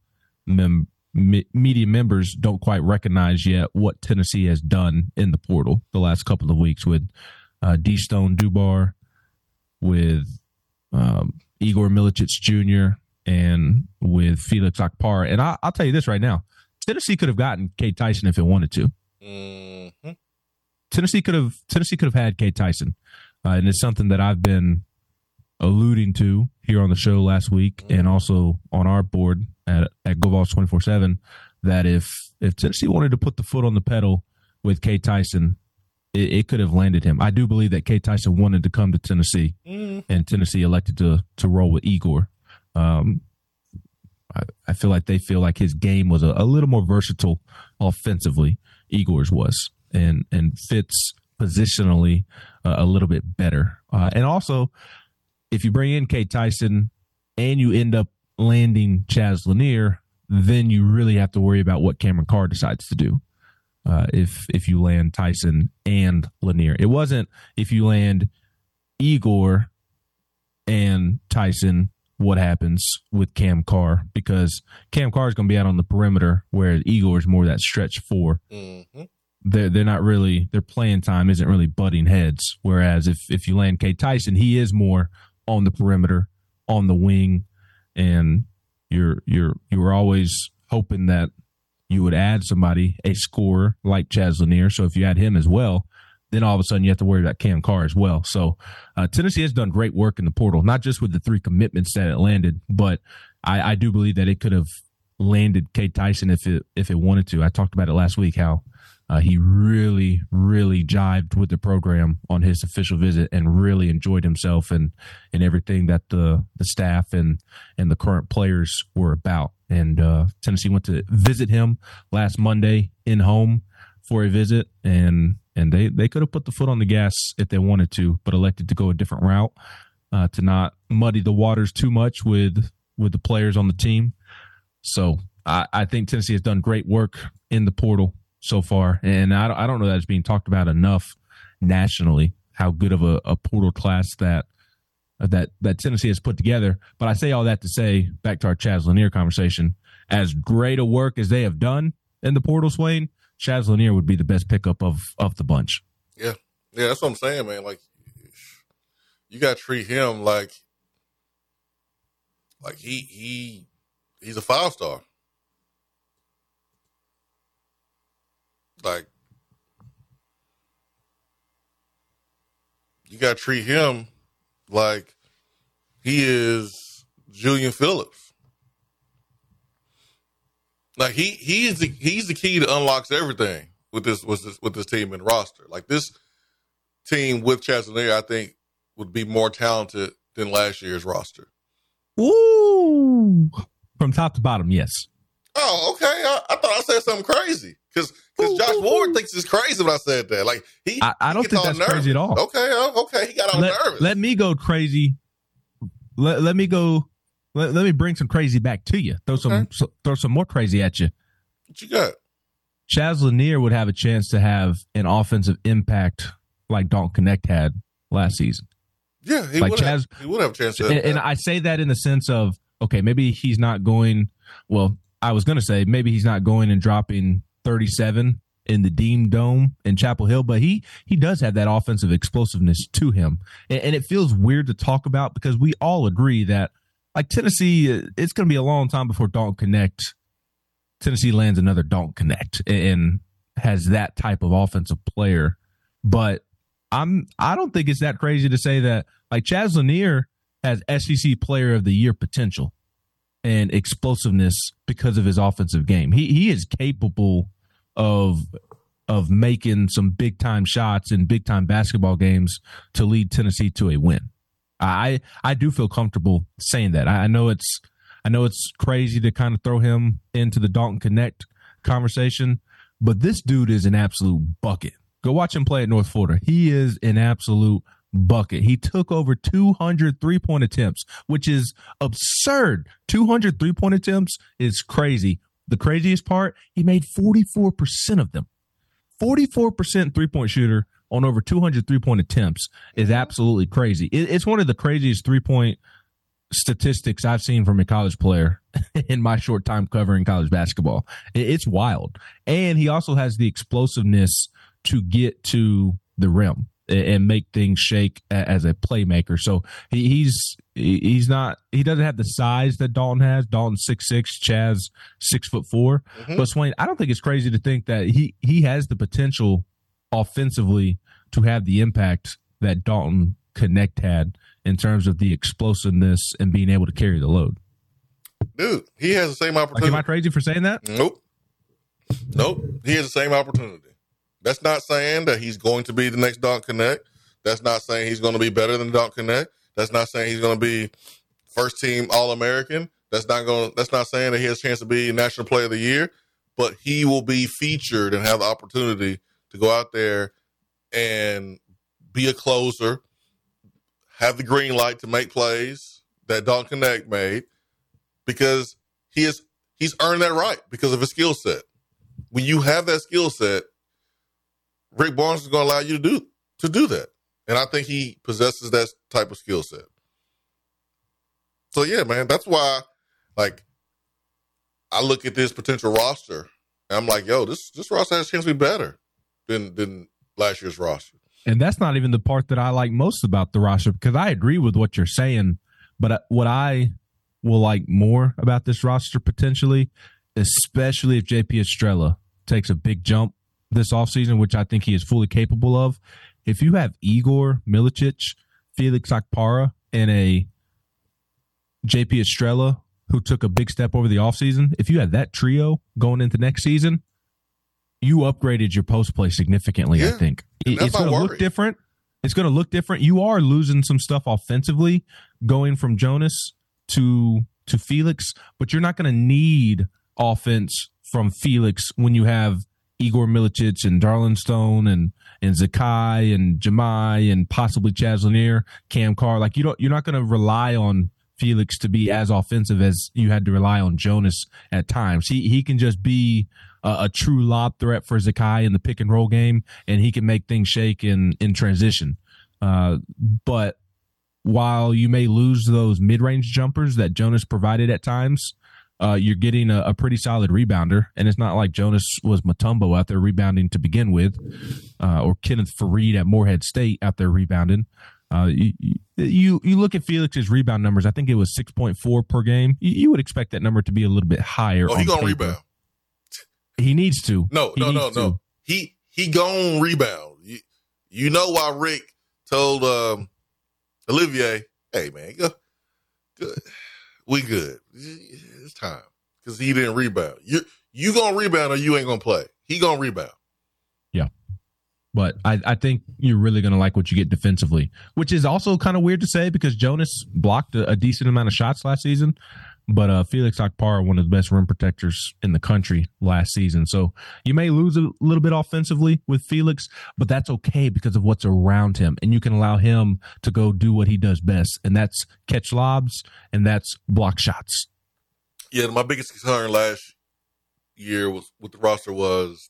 members don't quite recognize yet what Tennessee has done in the portal the last couple of weeks with D. Stone Dubar, with Igor Milicic Jr., and with Felix Akpara. And I'll tell you this right now. Tennessee could have gotten Kate Tyson if it wanted to. Mm-hmm. Tennessee could have had Kate Tyson. And it's something that I've been alluding to here on the show last week and also on our board at GoVols 24/7, that if Tennessee wanted to put the foot on the pedal with Kate Tyson, it could have landed him. I do believe that Kate Tyson wanted to come to Tennessee, and Tennessee elected to roll with Igor. I feel like they feel like his game was a little more versatile offensively. Igor's was, and fits positionally a little bit better. And also, if you bring in Kate Tyson and you end up landing Chaz Lanier, then you really have to worry about what Cameron Carr decides to do. If you land Tyson and Lanier, it wasn't if you land Igor and Tyson, what happens with Cam Carr, because Cam Carr is going to be out on the perimeter, whereas Igor is more that stretch 4. Mm-hmm. They're not really, their playing time isn't really butting heads. Whereas if you land Kate Tyson, he is more on the perimeter, on the wing, and you were always hoping that you would add somebody, a scorer like Chaz Lanier. So if you add him as well, then all of a sudden you have to worry about Cam Carr as well. So Tennessee has done great work in the portal, not just with the 3 commitments that it landed, but I do believe that it could have landed Kate Tyson if it wanted to. I talked about it last week, how He really, really jived with the program on his official visit and really enjoyed himself and everything that the staff and the current players were about. And Tennessee went to visit him last Monday in home for a visit, and they could have put the foot on the gas if they wanted to, but elected to go a different route to not muddy the waters too much with the players on the team. So I think Tennessee has done great work in the portal so far, and I don't know that it's being talked about enough nationally, how good of a portal class that Tennessee has put together. But I say all that to say, back to our Chaz Lanier conversation, as great a work as they have done in the portal, Swain, Chaz Lanier would be the best pickup of the bunch. Yeah, that's what I'm saying, man. Like, you got to treat him like he's a 5-star. Like, you got to treat him like he is Julian Phillips. Like, he's the key to unlocks everything with this team and roster. Like, this team with Chaz Lanier, I think, would be more talented than last year's roster. Ooh, from top to bottom, yes. Oh, okay. I thought I said something crazy because Josh Ward thinks it's crazy when I said that. Like, I don't think that's nervous. Crazy at all. Okay. He got all nervous. Let me go crazy. Let me go. Let me bring some crazy back to you. Throw some more crazy at you. What you got? Chaz Lanier would have a chance to have an offensive impact like Dalton Knecht had last season. Yeah, he would have a chance to. And I say that in the sense of, okay, maybe he's not going. Well, I was going to say maybe he's not going and dropping 37 in the Dean Dome in Chapel Hill, but he does have that offensive explosiveness to him. And it feels weird to talk about because we all agree that, like, Tennessee, it's going to be a long time before Tennessee lands another Dalton Knecht and has that type of offensive player. But I don't think it's that crazy to say that, like, Chaz Lanier has SEC Player of the Year potential and explosiveness because of his offensive game. He is capable of making some big time shots in big time basketball games to lead Tennessee to a win. I do feel comfortable saying that. I know it's crazy to kind of throw him into the Dalton Knecht conversation, but this dude is an absolute bucket. Go watch him play at North Florida. He is an absolute bucket. He took over 200 3-point attempts, which is absurd. 200 3-point attempts is crazy. The craziest part, he made 44% of them. 44% 3-point shooter on over 200 3-point attempts is absolutely crazy. It's one of the craziest 3-point statistics I've seen from a college player in my short time covering college basketball. It's wild. And he also has the explosiveness to get to the rim and make things shake as a playmaker. So he doesn't have the size that Dalton has. Dalton's 6'6", Chaz 6'4". Mm-hmm. But Swain, I don't think it's crazy to think that he has the potential offensively to have the impact that Dalton Knecht had in terms of the explosiveness and being able to carry the load. Dude, he has the same opportunity. Like, am I crazy for saying that? Nope. He has the same opportunity. That's not saying that he's going to be the next Dalton Knecht. That's not saying he's going to be better than Dalton Knecht. That's not saying he's going to be first team All-American. That's not saying that he has a chance to be National Player of the Year. But he will be featured and have the opportunity to go out there and be a closer, have the green light to make plays that Dalton Knecht made, because he's earned that right because of his skill set. When you have that skill set, Rick Barnes is going to allow you to do that. And I think he possesses that type of skill set. So, yeah, man, that's why, like, I look at this potential roster, and I'm like, yo, this roster has a chance to be better than last year's roster. And that's not even the part that I like most about the roster, because I agree with what you're saying. But what I will like more about this roster potentially, especially if JP Estrella takes a big jump this offseason, which I think he is fully capable of. If you have Igor Milicic, Felix Akpara, and a JP Estrella who took a big step over the offseason, if you have that trio going into next season, you upgraded your post play significantly. I think it's going to look different. It's going to look different. You are losing some stuff offensively going from Jonas to Felix, but you're not going to need offense from Felix when you have Igor Milicic and Darlin Stone and Zakai and Jemai and possibly Chaz Lanier, Cam Carr. Like you're not going to rely on Felix to be as offensive as you had to rely on Jonas at times. He can just be a true lob threat for Zakai in the pick and roll game, and he can make things shake in transition. But while you may lose those mid-range jumpers that Jonas provided at times, you're getting a pretty solid rebounder, and it's not like Jonas was Mutombo out there rebounding to begin with, or Kenneth Faried at Morehead State out there rebounding. You look at Felix's rebound numbers. I think it was 6.4 per game. You would expect that number to be a little bit higher. Oh, he gonna rebound. He needs to. No. He gonna rebound. You know why Rick told Olivier, "Hey man, go good. We good. It's time," because he didn't rebound. You gonna rebound or you ain't gonna play. He gonna rebound. Yeah, but I think you're really gonna like what you get defensively, which is also kind of weird to say because Jonas blocked a decent amount of shots last season, but Felix Akpar, one of the best rim protectors in the country last season. So you may lose a little bit offensively with Felix, but that's okay because of what's around him, and you can allow him to go do what he does best, and that's catch lobs and that's block shots. Yeah, my biggest concern last year was with the roster was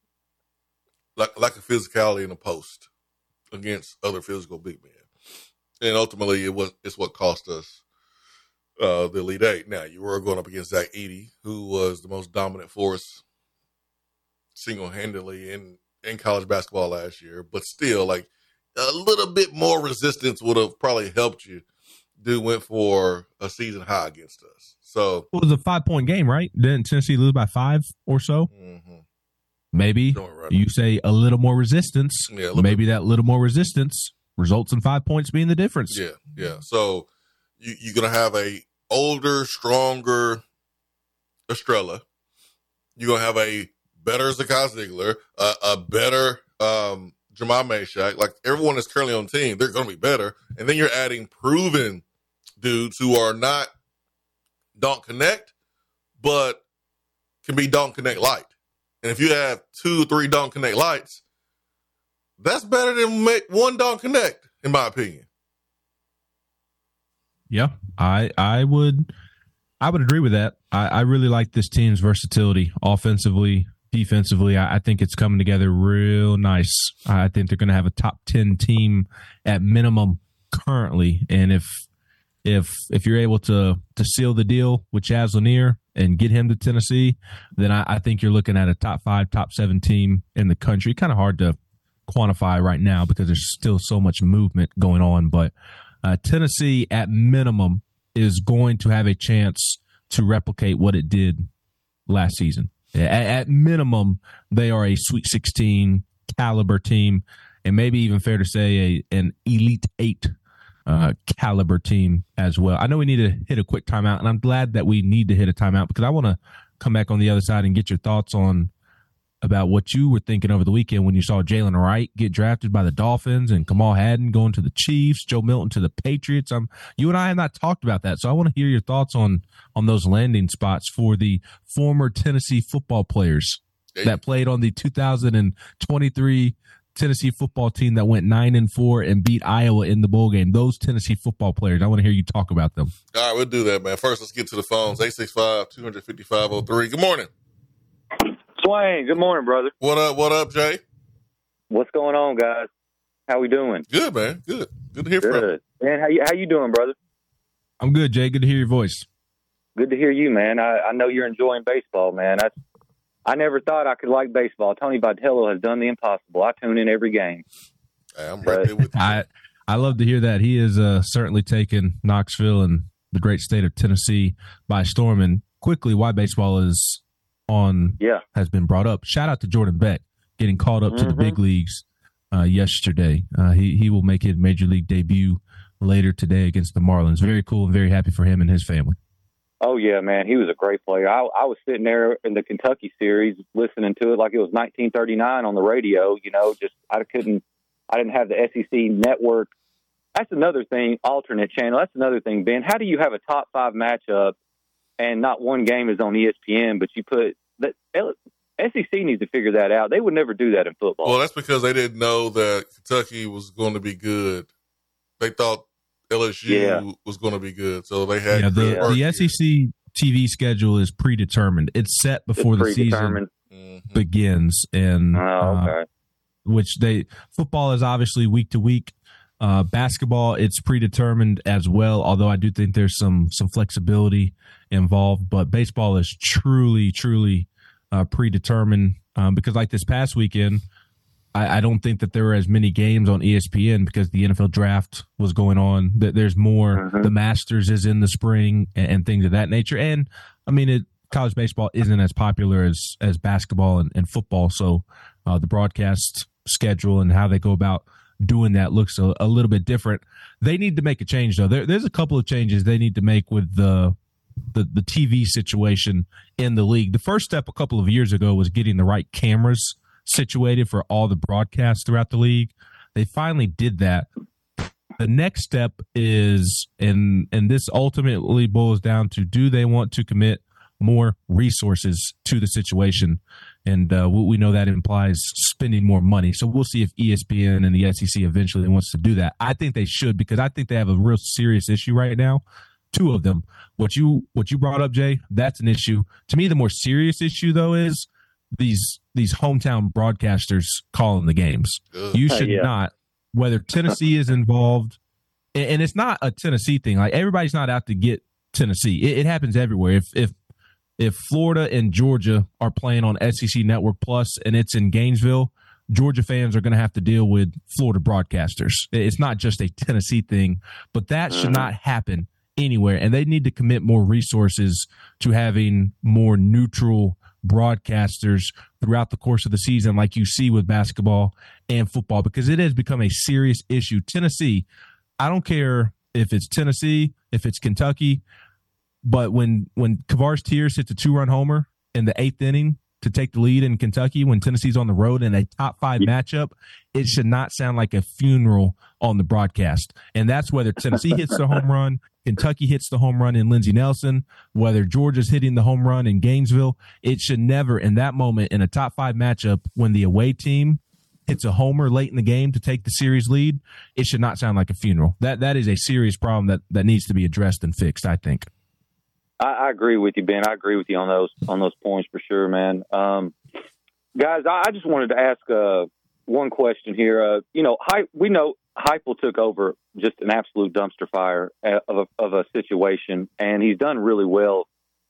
like a physicality in the post against other physical big men, and ultimately it's what cost us the Elite Eight. Now, you were going up against Zach Edey, who was the most dominant force single-handedly in college basketball last year, but still, like, a little bit more resistance would have probably helped you. Dude went for a season high against us. So it was a 5-point game, right? Didn't Tennessee lose by 5 or so? Mm-hmm. Maybe you say a little more resistance. Yeah, maybe that little more resistance results in 5 points being the difference. Yeah. So you're going to have a older, stronger Estrella. You're going to have a better Zakai Ziegler, a better Jemai Meshack. Like, everyone that's currently on the team, they're going to be better. And then you're adding proven dudes who are not Don't Connect, but can be Don't Connect light. And if you have 2-3 Don't Connect lights, that's better than one Don't Connect, in my opinion. Yeah, I would agree with that. I really like this team's versatility offensively, defensively. I think it's coming together real nice. I think they're going to have a top 10 team at minimum currently. And if you're able to seal the deal with Chaz Lanier and get him to Tennessee, then I think you're looking at a top 5, top 7 team in the country. Kind of hard to quantify right now because there's still so much movement going on, but Tennessee, at minimum, is going to have a chance to replicate what it did last season. At minimum, they are a Sweet 16 caliber team, and maybe even fair to say an Elite 8 caliber team as well. I know we need to hit a quick timeout, and I'm glad that we need to hit a timeout because I want to come back on the other side and get your thoughts on about what you were thinking over the weekend when you saw Jalen Wright get drafted by the Dolphins and Kamal Hadden going to the Chiefs, Joe Milton to the Patriots. You and I have not talked about that, so I want to hear your thoughts on those landing spots for the former Tennessee football players that played on the 2023 Tennessee football team that went 9-4 and beat Iowa in the bowl game. Those Tennessee football players, I want to hear you talk about them. All right, we'll do that, man. First, let's get to the phones. 865-255-03. Good morning. Swain, good morning, brother. What up, Jay? What's going on, guys? How we doing? Good, man. Good to hear from you. Man, how you doing, brother? I'm good, Jay. Good to hear your voice. Good to hear you, man. I know you're enjoying baseball, man. I never thought I could like baseball. Tony Vitello has done the impossible. I tune in every game. Hey, I'm right there with you. I love to hear that. He has certainly taken Knoxville and the great state of Tennessee by storm. And quickly, why baseball is has been brought up. Shout out to Jordan Beck getting called up to the big leagues yesterday. He will make his major league debut later today against the Marlins. Very cool and very happy for him and his family. Oh, yeah, man. He was a great player. I was sitting there in the Kentucky series listening to it like it was 1939 on the radio. I didn't have the SEC network. That's another thing, alternate channel. That's another thing, Ben. How do you have a top 5 matchup and not one game is on ESPN, but you put the SEC needs to figure that out. They would never do that in football. Well, that's because they didn't know that Kentucky was going to be good. They thought LSU was going to be good, so they had the SEC TV schedule is predetermined. It's set before the season begins, and football is obviously week to week. Basketball, it's predetermined as well, although I do think there's some flexibility involved. But baseball is truly predetermined because, like this past weekend, I don't think that there were as many games on ESPN because the NFL draft was going on. There's more. The Masters is in the spring and things of that nature. And I mean, college baseball isn't as popular as basketball and football. So the broadcast schedule and how they go about doing that looks a little bit different. They need to make a change, though. There's a couple of changes they need to make with the TV situation in the league. The first step a couple of years ago was getting the right cameras situated for all the broadcasts throughout the league. They finally did that. The next step is, and this ultimately boils down to, do they want to commit more resources to the situation? And we know that implies spending more money. So we'll see if ESPN and the SEC eventually wants to do that. I think they should, because I think they have a real serious issue right now. Two of them. What you brought up, Jay, that's an issue. To me, the more serious issue, though, is these hometown broadcasters calling the games. You should not, whether Tennessee is involved, and it's not a Tennessee thing. Like, everybody's not out to get Tennessee. It happens everywhere. If Florida and Georgia are playing on SEC Network Plus and it's in Gainesville, Georgia fans are going to have to deal with Florida broadcasters. It's not just a Tennessee thing, but that should not happen anywhere. And they need to commit more resources to having more neutral broadcasters throughout the course of the season, like you see with basketball and football, because it has become a serious issue. Tennessee, I don't care if it's Tennessee, if it's Kentucky, but when Kavares Tears hits a 2-run homer in the 8th inning to take the lead in Kentucky, when Tennessee's on the road in a top 5 matchup, it should not sound like a funeral on the broadcast. And that's whether Tennessee hits the home run, Kentucky hits the home run in Lindsey Nelson, whether Georgia's hitting the home run in Gainesville. It should never, in that moment, in a top 5 matchup, when the away team hits a homer late in the game to take the series lead, it should not sound like a funeral. That is a serious problem that needs to be addressed and fixed, I think. I agree with you, Ben. I agree with you on those points for sure, man. Guys, I just wanted to ask one question here. We know Heupel took over just an absolute dumpster fire of a situation, and he's done really well.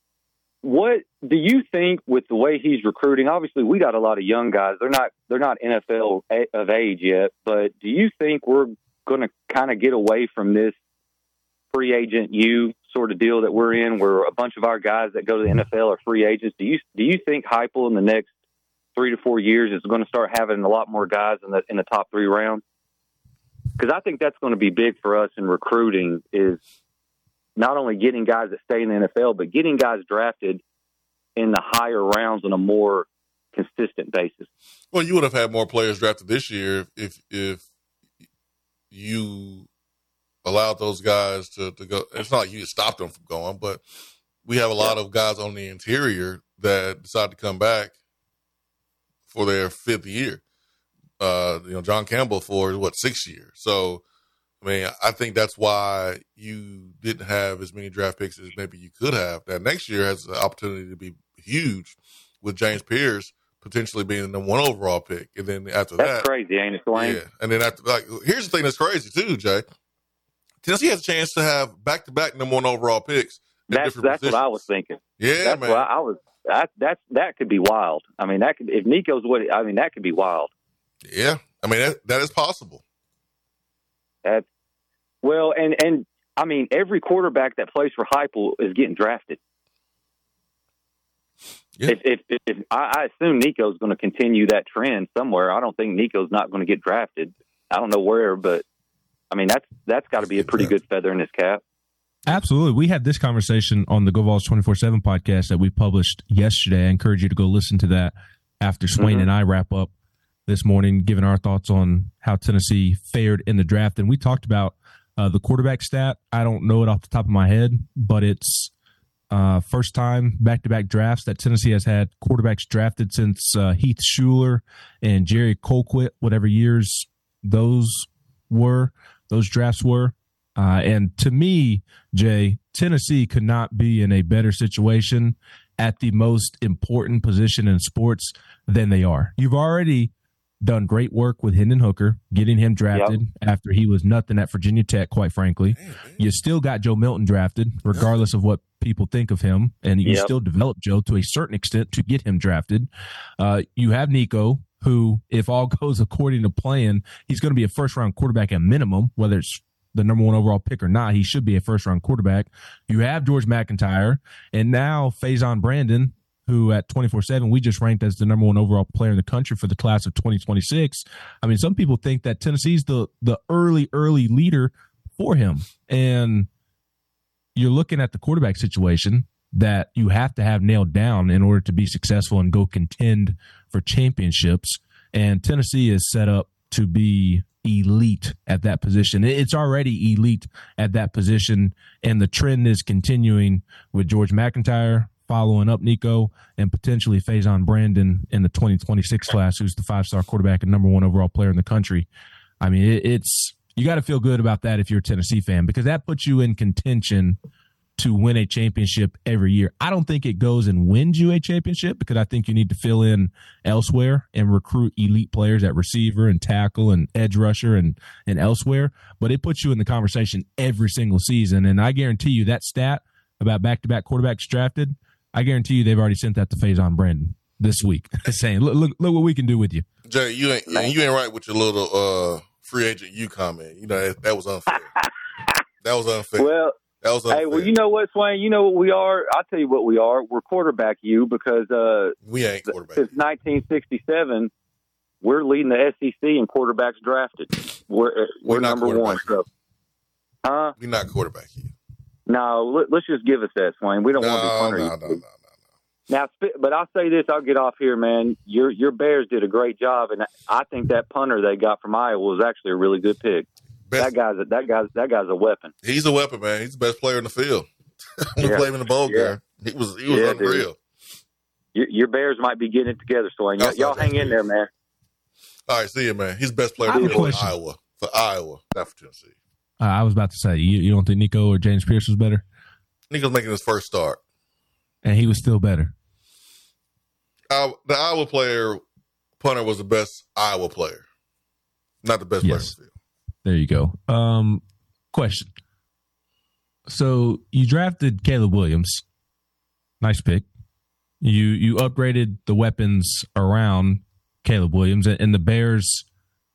What do you think with the way he's recruiting? Obviously, we got a lot of young guys. They're not NFL of age yet, but do you think we're going to kind of get away from this free agent sort of deal that we're in, where a bunch of our guys that go to the NFL are free agents? Do you think Heupel in the next 3 to 4 years is going to start having a lot more guys in the top 3 rounds? Because I think that's going to be big for us in recruiting, is not only getting guys that stay in the NFL, but getting guys drafted in the higher rounds on a more consistent basis. Well, you would have had more players drafted this year if you allowed those guys to go. It's not like you stopped them from going, but we have a lot of guys on the interior that decide to come back for their 5th year. John Campbell for 6 years. So, I mean, I think that's why you didn't have as many draft picks as maybe you could have. That next year has the opportunity to be huge, with James Pierce potentially being the 1 overall pick. And then after that's crazy, ain't it, Dwayne? Yeah. And then here's the thing that's crazy too, Jay. Tennessee has a chance to have back-to-back number 1 overall picks. That's what I was thinking. Yeah, that's man. What I was. That could be wild. I mean, if Nico's that could be wild. Yeah, I mean that is possible. And I mean, every quarterback that plays for Heupel is getting drafted. Yeah. If I assume Nico's going to continue that trend somewhere. I don't think Nico's not going to get drafted. I don't know where, but I mean that's got to be a pretty good feather in his cap. Absolutely. We had this conversation on the Go Vols 24/7 podcast that we published yesterday. I encourage you to go listen to that after Swain and I wrap up this morning, giving our thoughts on how Tennessee fared in the draft. And we talked about the quarterback stat. I don't know it off the top of my head, but it's first time back-to-back drafts that Tennessee has had quarterbacks drafted since Heath Schuler and Jerry Colquitt, whatever years those drafts were. And to me, Jay, Tennessee could not be in a better situation at the most important position in sports than they are. You've already done great work with Hendon Hooker, getting him drafted after he was nothing at Virginia Tech, quite frankly. You still got Joe Milton drafted, regardless of what people think of him, and you still developed Joe to a certain extent to get him drafted. You have Nico, who, if all goes according to plan, he's going to be a first-round quarterback at minimum, whether it's the number one overall pick or not. He should be a first-round quarterback. You have George McIntyre, and now Faison Brandon, who at 24/7 we just ranked as the number one overall player in the country for the class of 2026. I mean, some people think that Tennessee's the early leader for him. And you're looking at the quarterback situation that you have to have nailed down in order to be successful and go contend for championships. And Tennessee is set up to be elite at that position. It's already elite at that position, and the trend is continuing with George McIntyre following up Nico and potentially Faison Brandon in the 2026 class, who's the 5-star quarterback and number one overall player in the country. I mean, you got to feel good about that if you're a Tennessee fan, because that puts you in contention to win a championship every year. I don't think it goes and wins you a championship, because I think you need to fill in elsewhere and recruit elite players at receiver and tackle and edge rusher and elsewhere. But it puts you in the conversation every single season. And I guarantee you that stat about back-to-back quarterbacks drafted, I guarantee you they've already sent that to Faison Brandon this week, saying, look what we can do with you. Jay, you ain't right with your little free agent you comment. You know, that was unfair. That was unfair. Well, hey, well, you know what, Swain? You know what we are? I'll tell you what we are. We're quarterback you, because we ain't quarterback. Since 1967, we're leading the SEC in quarterbacks drafted. We're number one. So, we're not quarterback you. No, let's just give us that, Swain. We don't want to be punter. No. Now, but I'll say this. I'll get off here, man. Your Bears did a great job, and I think that punter they got from Iowa was actually a really good pick. That guy's a weapon. He's a weapon, man. He's the best player in the field. We played him in the bowl game. He was unreal. Your Bears might be getting it together, Swain. Y'all hang in there, man. All right, see you, man. He's the best player in the field for Iowa, not for Tennessee. I was about to say, you don't think Nico or James Pierce was better? Nico's making his first start. And he was still better. The Iowa punter was the best Iowa player, not the best player in the field. There you go. Question. So you drafted Caleb Williams. Nice pick. You upgraded the weapons around Caleb Williams, and the Bears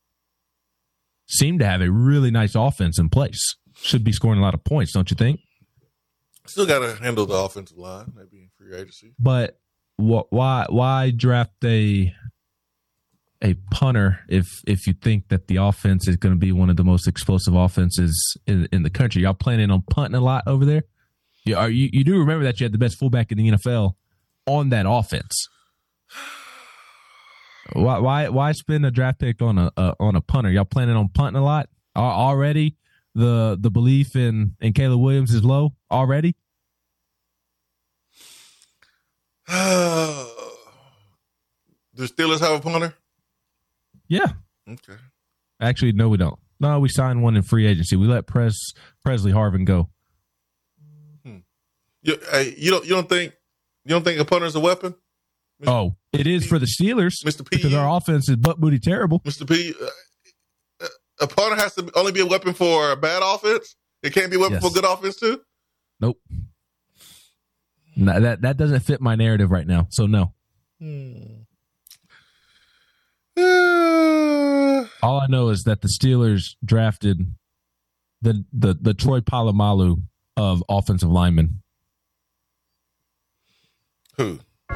seem to have a really nice offense in place. Should be scoring a lot of points, don't you think? Still got to handle the offensive line, maybe in free agency. But why draft a punter if you think that the offense is going to be one of the most explosive offenses in the country? Y'all planning on punting a lot over there? You do remember that you had the best fullback in the NFL on that offense. Why spend a draft pick on a punter? Y'all planning on punting a lot already? The belief in Caleb Williams is low already. Do Steelers have a punter? Yeah. Okay. Actually, no, we don't. No, we signed one in free agency. We let Presley Harvin go. You don't think a punter is a weapon? Oh, it is for the Steelers, Mr. P, because our offense is butt booty terrible. Mr. P, a punter has to only be a weapon for a bad offense. It can't be a weapon for good offense too. Nope. No, that doesn't fit my narrative right now. So no. All I know is that the Steelers drafted the Troy Polamalu of offensive linemen. Who?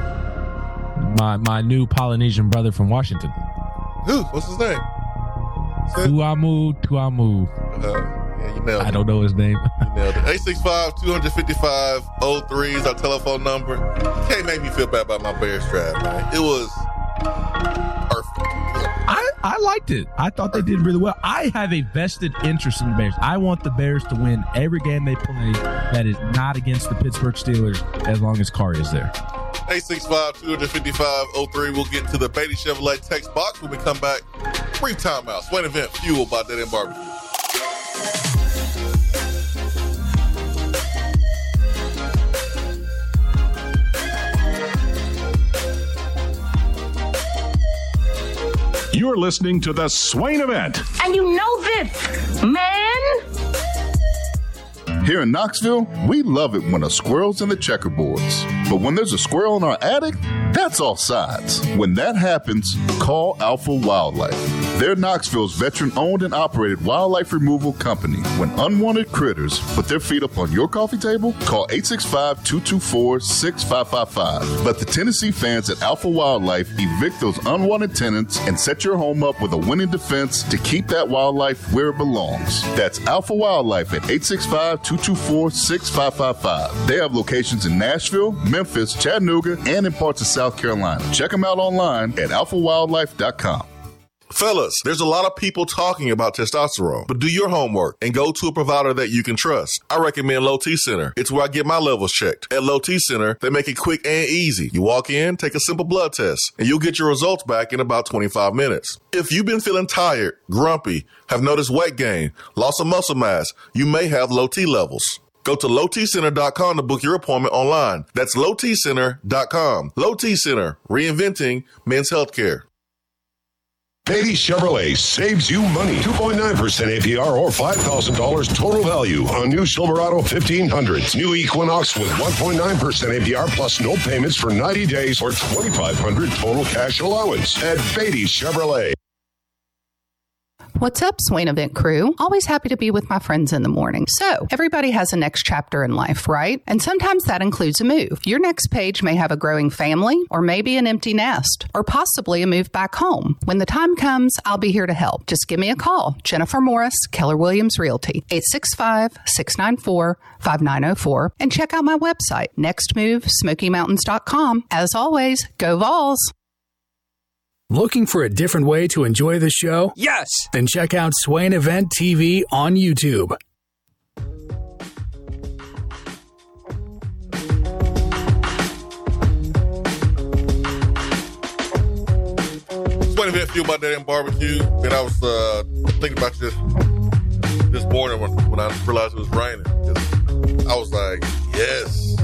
My new Polynesian brother from Washington. Who? What's his name? Tuamu. Yeah, you nailed it. I don't know his name. You nailed nailed it. 865-255-03 is our telephone number. Can't make me feel bad about my Bears draft, man. It was perfect. I liked it. I thought they did really well. I have a vested interest in the Bears. I want the Bears to win every game they play that is not against the Pittsburgh Steelers as long as Carr is there. 865-255-03. We'll get to the Beatty Chevrolet text box when we come back. Brief timeout. Swain Event fueled by Dead End Barbecue. You're listening to the Swain Event. And you know this, man. Here in Knoxville, we love it when a squirrel's in the checkerboards. But when there's a squirrel in our attic, that's all sides. When that happens, call Alpha Wildlife. They're Knoxville's veteran-owned and operated wildlife removal company. When unwanted critters put their feet up on your coffee table, call 865-224-6555. Let the Tennessee fans at Alpha Wildlife evict those unwanted tenants and set your home up with a winning defense to keep that wildlife where it belongs. That's Alpha Wildlife at 865-224-6555. They have locations in Nashville, Memphis, Chattanooga, and in parts of South Carolina. Check them out online at alphawildlife.com. Fellas, there's a lot of people talking about testosterone, but do your homework and go to a provider that you can trust. I recommend Low T Center. It's where I get my levels checked. At Low T Center, they make it quick and easy. You walk in, take a simple blood test, and you'll get your results back in about 25 minutes. If you've been feeling tired, grumpy, have noticed weight gain, loss of muscle mass, you may have low T levels. Go to lowtcenter.com to book your appointment online. That's lowtcenter.com. Low T Center, reinventing men's healthcare. Beatty Chevrolet saves you money. 2.9% APR or $5,000 total value on new Silverado 1500s. New Equinox with 1.9% APR plus no payments for 90 days or $2,500 total cash allowance at Beatty Chevrolet. What's up, Swain Event crew? Always happy to be with my friends in the morning. So, everybody has a next chapter in life, right? And sometimes that includes a move. Your next page may have a growing family, or maybe an empty nest, or possibly a move back home. When the time comes, I'll be here to help. Just give me a call. Jennifer Morris, Keller Williams Realty, 865-694-5904, and check out my website, nextmovesmokymountains.com. As always, go Vols! Looking for a different way to enjoy the show? Yes! Then check out Swain Event TV on YouTube. Swain Event fueled by Dead End Barbecue. And I was thinking about this morning when I realized it was raining. I was like, yes.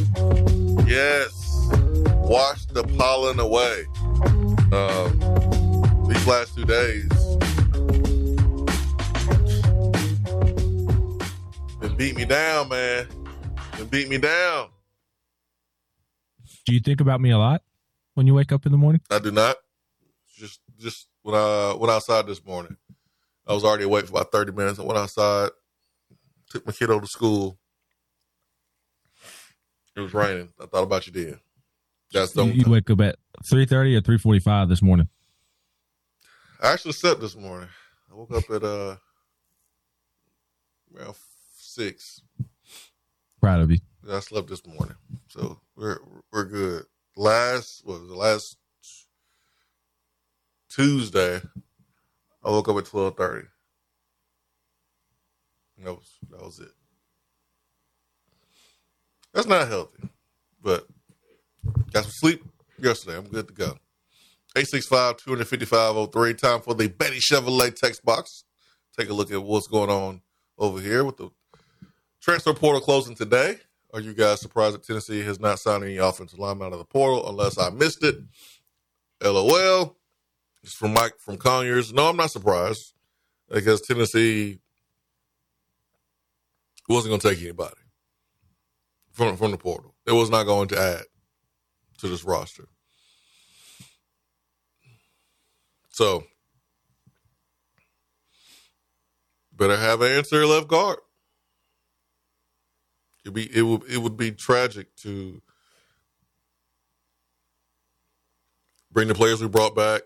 Wash the pollen away. These last 2 days been beat me down, man. Been beat me down. Do you think about me a lot when you wake up in the morning? I do not. Just when I went outside this morning, I was already awake for about 30 minutes. I went outside, took my kiddo to school. It was raining. I thought about you then. That's the You wake up at 3:30 or 3:45 this morning? I actually slept this morning. I woke up at around 6. Proud of you. Yeah, I slept this morning, so we're good. Last Tuesday, I woke up at 12:30. That was it. That's not healthy, but got some sleep yesterday. I'm good to go. 865-255-03. Time for the Beatty Chevrolet text box. Take a look at what's going on over here with the transfer portal closing today. Are you guys surprised that Tennessee has not signed any offensive linemen out of the portal unless I missed it? LOL. It's from Mike from Conyers. No, I'm not surprised because Tennessee wasn't going to take anybody from the portal. It was not going to add to this roster. So, better have an answer left guard. It would be tragic to bring the players we brought back,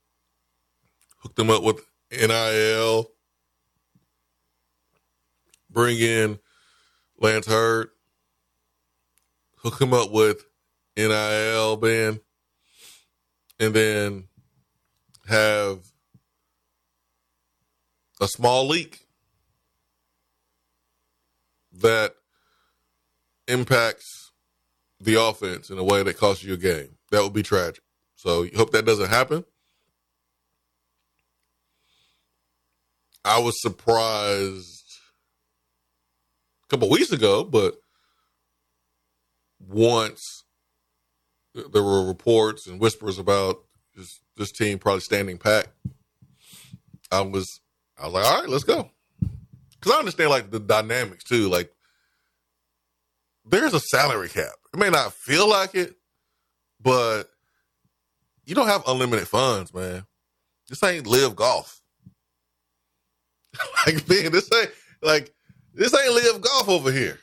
hook them up with NIL, bring in Lance Hurd, hook him up with NIL, Ben, and then have a small leak that impacts the offense in a way that costs you a game. That would be tragic. So you hope that doesn't happen. I was surprised a couple weeks ago, but once there were reports and whispers about this team probably standing pat, I was like, all right, let's go. Because I understand, like, the dynamics, too. Like, there's a salary cap. It may not feel like it, but you don't have unlimited funds, man. This ain't Live Golf. Like, man, this ain't Live Golf over here.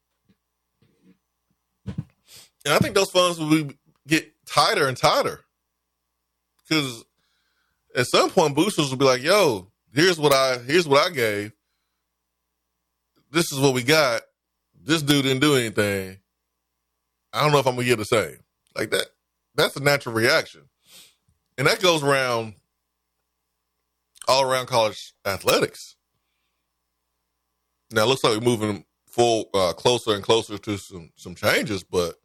And I think those funds will get tighter and tighter. Because at some point, boosters will be like, yo, here's what I gave. This is what we got. This dude didn't do anything. I don't know if I'm going to get the same. Like that. That's a natural reaction. And that goes around all around college athletics. Now, it looks like we're moving closer and closer to some changes, but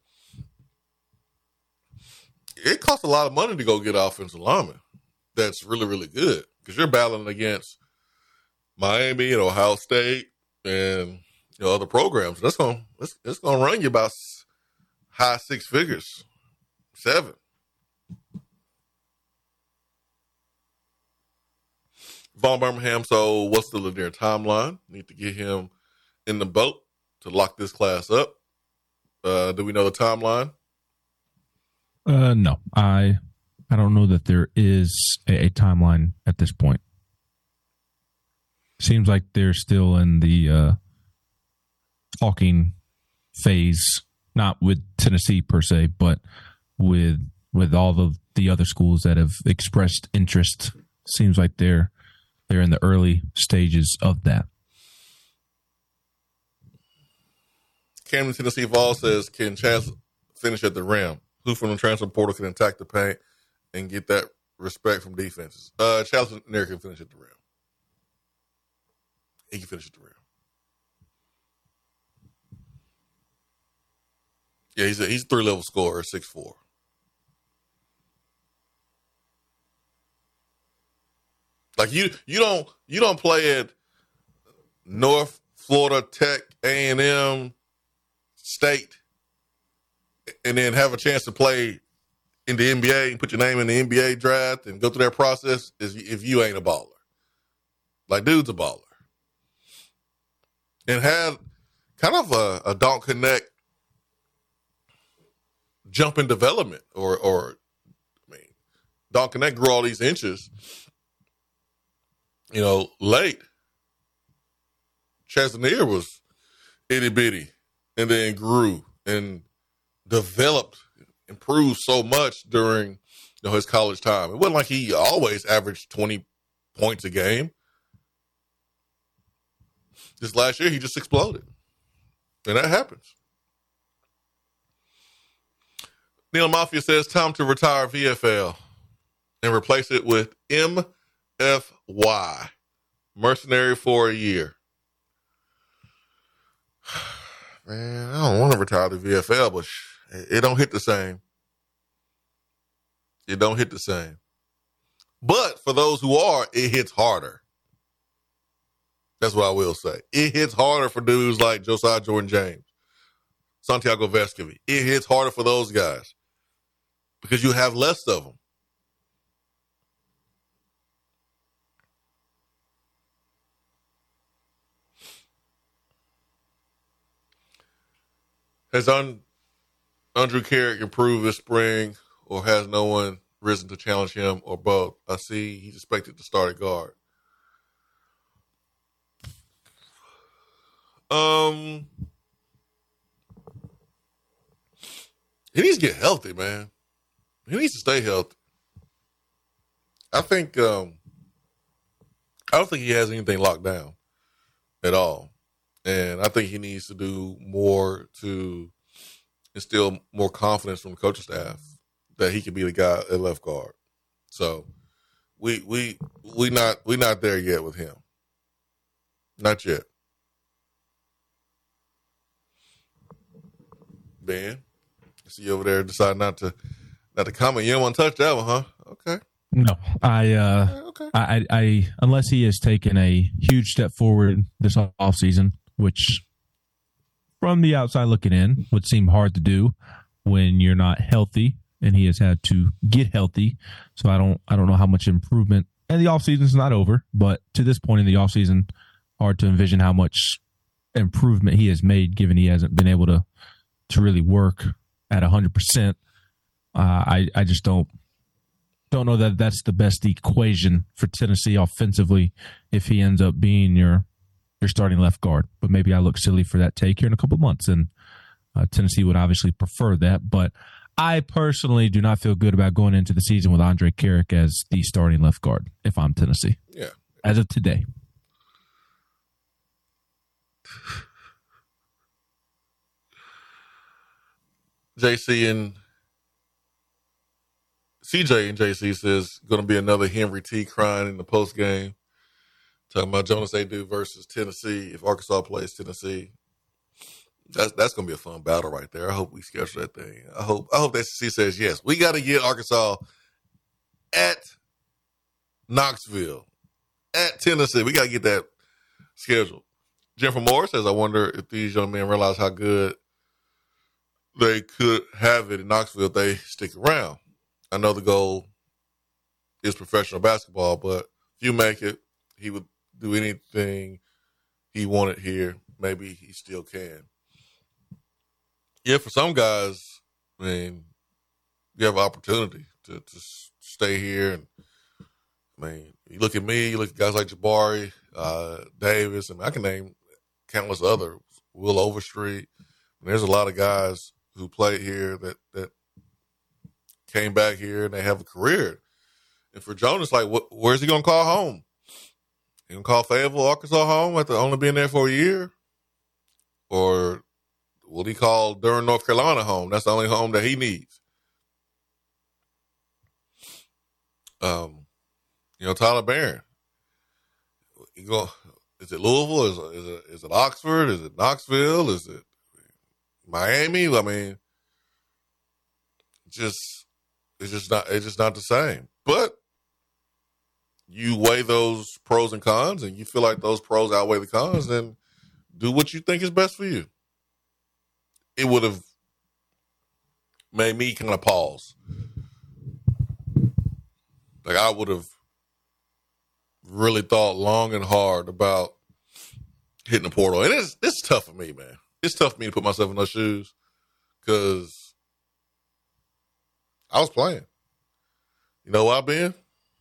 it costs a lot of money to go get offensive linemen. That's really, really good because you're battling against Miami and Ohio State and other programs. It's gonna run you about high six figures, 7. Von Birmingham. So what's the Lanier timeline? Need to get him in the boat to lock this class up. Do we know the timeline? No, I don't know that there is a timeline at this point. Seems like they're still in the talking phase, not with Tennessee per se, but with all of the other schools that have expressed interest. Seems like they're in the early stages of that. Camden, Tennessee Vol says, can Chance finish at the rim? Who from the transfer portal can attack the paint and get that respect from defenses? Chance Lanier can finish at the rim. He can finish at the rim. Yeah, he's a 3-level scorer, 6'4". Like you don't play at North Florida Tech, A&M, State, and then have a chance to play in the NBA and put your name in the NBA draft and go through that process if you ain't a baller. Like, dude's a baller. And had kind of a don't connect jump in development or don't connect grew all these inches, late. Chance Lanier was itty bitty and then grew and developed, improved so much during his college time. It wasn't like he always averaged 20 points a game. This last year, he just exploded. And that happens. Neil Mafia says, time to retire VFL and replace it with MFY, mercenary for a year. Man, I don't want to retire the VFL, but it don't hit the same. It don't hit the same. But for those who are, it hits harder. That's what I will say. It hits harder for dudes like Josiah Jordan-James, Santiago Vescovi. It hits harder for those guys because you have less of them. Has Andrew Carrick improved this spring, or has no one risen to challenge him, or both? I see he's expected to start at guard. He needs to get healthy, man. He needs to stay healthy. I think I don't think he has anything locked down at all. And I think he needs to do more to instill more confidence from the coaching staff that he could be the guy at left guard. So we not there yet with him. Not yet. Ben, I see you over there decide not to comment. You don't want to touch that one, huh? Okay. No, I unless he has taken a huge step forward this offseason, which from the outside looking in would seem hard to do when you're not healthy, and he has had to get healthy. So I don't know how much improvement, and the offseason is not over, but to this point in the offseason, hard to envision how much improvement he has made, given he hasn't been able to really work at 100%. I just don't know that that's the best equation for Tennessee offensively if he ends up being your starting left guard. But maybe I look silly for that take here in a couple of months, and Tennessee would obviously prefer that. But I personally do not feel good about going into the season with Andre Carrick as the starting left guard if I'm Tennessee. Yeah. As of today. JC and CJ and JC says going to be another Henry T crying in the post game. Talking about Jonas Adu versus Tennessee. If Arkansas plays Tennessee, that's going to be a fun battle right there. I hope we schedule that thing. I hope the SEC says yes. We got to get Arkansas at Knoxville, at Tennessee. We got to get that scheduled. Jennifer Moore says, I wonder if these young men realize how good they could have it in Knoxville if they stick around. I know the goal is professional basketball, but if you make it, he would do anything he wanted here. Maybe he still can. Yeah, for some guys, I mean, you have an opportunity to stay here. And I mean, you look at me, you look at guys like Jabari, Davis, and I can name countless others. Will Overstreet. There's a lot of guys who played here that came back here and they have a career. And for Jonas, like, where's he going to call home? He going to call Fayetteville, Arkansas home after only being there for a year? Or will he call Durham, North Carolina home? That's the only home that he needs. Tyler Barron. Is it Louisville? Is it Oxford? Is it Knoxville? Is it Miami? I mean, it's just not the same. But you weigh those pros and cons, and you feel like those pros outweigh the cons, then do what you think is best for you. It would have made me kind of pause. Like, I would have really thought long and hard about hitting the portal. And it's tough for me, man. It's tough for me to put myself in those shoes because I was playing. You know why, Ben?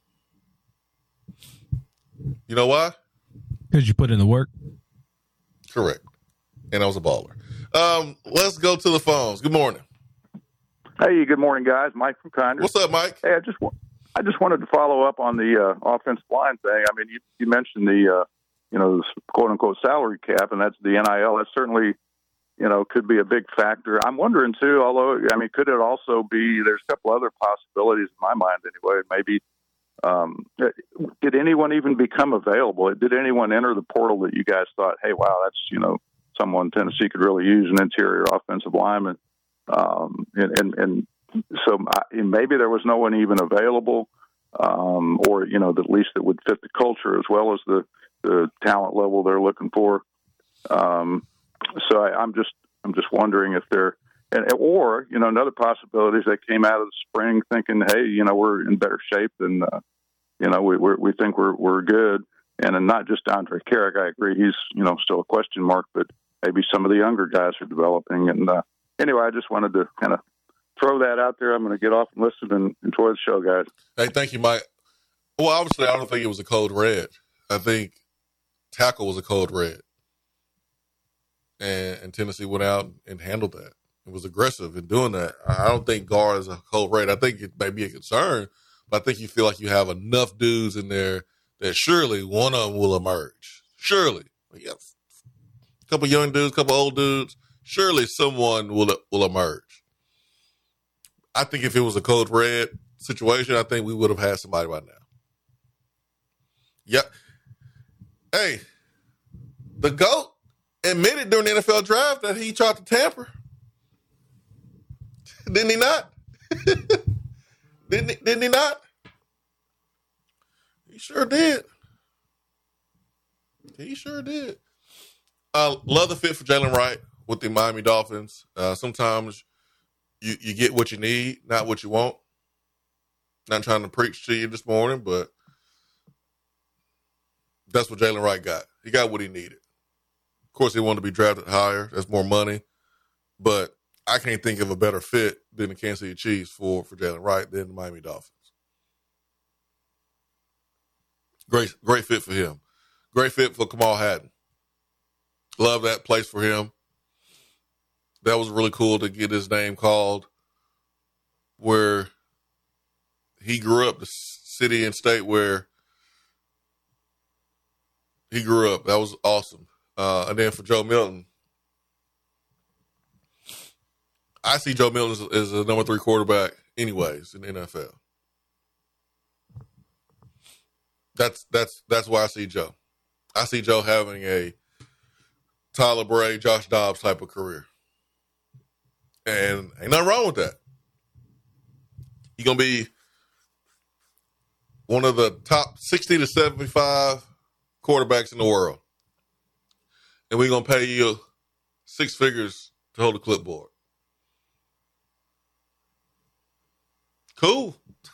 You know why? Because you put in the work. Correct. And I was a baller. Let's go to the phones. Good morning. Hey, good morning, guys. Mike from Congress. What's up, Mike? Hey, I just wanted to follow up on the offensive line thing. I mean, you mentioned the quote unquote salary cap, and that's the NIL. That certainly, could be a big factor. I'm wondering too, although, I mean, could it also be, there's a couple other possibilities in my mind anyway. Maybe, did anyone even become available? Did anyone enter the portal that you guys thought, hey, wow, that's, someone Tennessee could really use, an interior offensive lineman? And so maybe there was no one even available, or, at least that would fit the culture as well as the talent level they're looking for. So I'm just wondering if they're, or, another possibility is they came out of the spring thinking, hey, we're in better shape than, we think we're good. And not just Andre Carrick. I agree. He's, still a question mark, but maybe some of the younger guys are developing. And, anyway, I just wanted to kind of throw that out there. I'm going to get off and listen and enjoy the show, guys. Hey, thank you, Mike. Well, obviously, I don't think it was a code red. I think tackle was a code red. And Tennessee went out and handled that. It was aggressive in doing that. I don't think guard is a code red. I think it may be a concern, but I think you feel like you have enough dudes in there that surely one of them will emerge. Surely. couple young dudes, couple old dudes. Surely someone will emerge. I think if it was a Code Red situation, I think we would have had somebody by now. Yep. Hey, the GOAT admitted during the NFL draft that he tried to tamper. Didn't he not? Didn't he not? He sure did. He sure did. Love the fit for Jalen Wright with the Miami Dolphins. Sometimes you get what you need, not what you want. Not trying to preach to you this morning, but that's what Jalen Wright got. He got what he needed. Of course, he wanted to be drafted higher. That's more money. But I can't think of a better fit than the Kansas City Chiefs for Jalen Wright than the Miami Dolphins. Great fit for him. Great fit for Kamal Hadden. Love that place for him. That was really cool to get his name called where he grew up, the city and state where he grew up. That was awesome. And then for Joe Milton, I see Joe Milton as a number 3 quarterback anyways in the NFL. That's why I see Joe. I see Joe having a Tyler Bray, Josh Dobbs type of career. And ain't nothing wrong with that. You're going to be one of the top 60 to 75 quarterbacks in the world. And we're going to pay you 6 figures to hold a clipboard. Cool.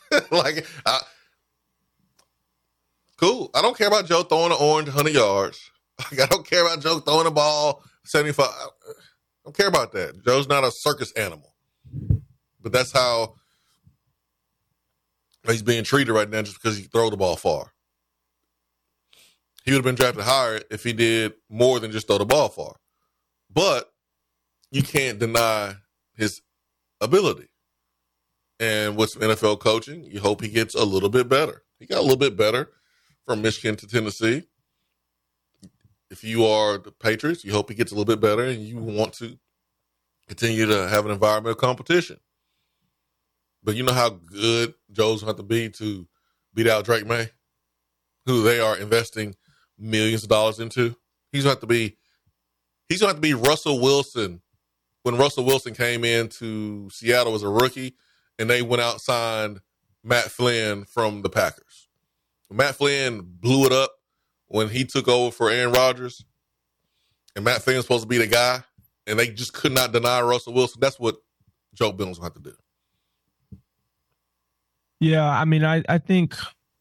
Cool. I don't care about Joe throwing an orange 100 yards. I don't care about Joe throwing the ball 75. I don't care about that. Joe's not a circus animal. But that's how he's being treated right now just because he throw the ball far. He would have been drafted higher if he did more than just throw the ball far. But you can't deny his ability. And with some NFL coaching, you hope he gets a little bit better. He got a little bit better from Michigan to Tennessee. If you are the Patriots, you hope he gets a little bit better and you want to continue to have an environment of competition. But you know how good Joe's going to have to be to beat out Drake May, who they are investing millions of dollars into. He's going to have to be Russell Wilson when Russell Wilson came into Seattle as a rookie and they went out and signed Matt Flynn from the Packers. Matt Flynn blew it up when he took over for Aaron Rodgers, and Matt Flynn was supposed to be the guy, and they just could not deny Russell Wilson. That's what Joe Milton's going to have to do. Yeah, I mean, I think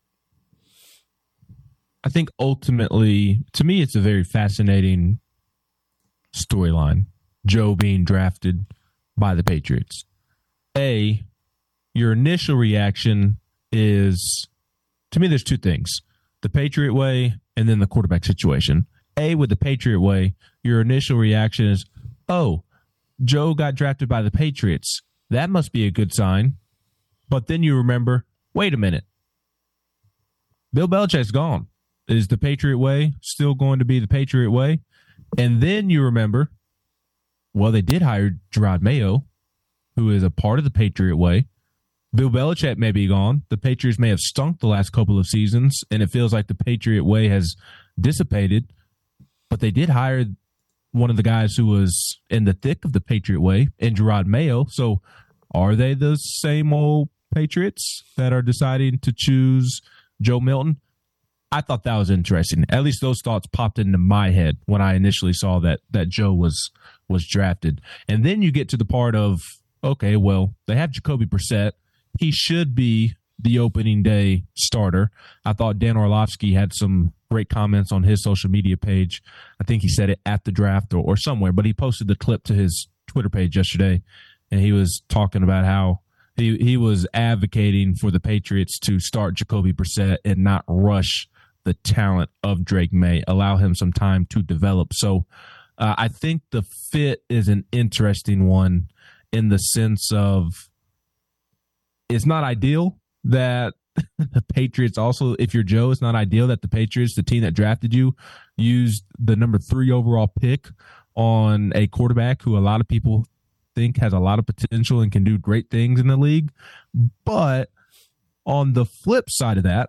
ultimately, to me, it's a very fascinating storyline. Joe being drafted by the Patriots. Your initial reaction is, to me, there's 2 things. The Patriot way and then the quarterback situation. With the Patriot way, your initial reaction is, oh, Joe got drafted by the Patriots. That must be a good sign. But then you remember, wait a minute. Bill Belichick's gone. Is the Patriot way still going to be the Patriot way? And then you remember, well, they did hire Gerard Mayo, who is a part of the Patriot way. Bill Belichick may be gone. The Patriots may have stunk the last couple of seasons, and it feels like the Patriot way has dissipated. But they did hire one of the guys who was in the thick of the Patriot way, in Gerard Mayo. So are they the same old Patriots that are deciding to choose Joe Milton? I thought that was interesting. At least those thoughts popped into my head when I initially saw that Joe was drafted. And then you get to the part of, okay, well, they have Jacoby Brissett. He should be the opening day starter. I thought Dan Orlovsky had some great comments on his social media page. I think he said it at the draft or somewhere, but he posted the clip to his Twitter page yesterday, and he was talking about how he was advocating for the Patriots to start Jacoby Brissett and not rush the talent of Drake May, allow him some time to develop. So I think the fit is an interesting one in the sense of, it's not ideal that the Patriots also, if you're Joe, it's not ideal that the Patriots, the team that drafted you, used the number 3 overall pick on a quarterback who a lot of people think has a lot of potential and can do great things in the league. But on the flip side of that,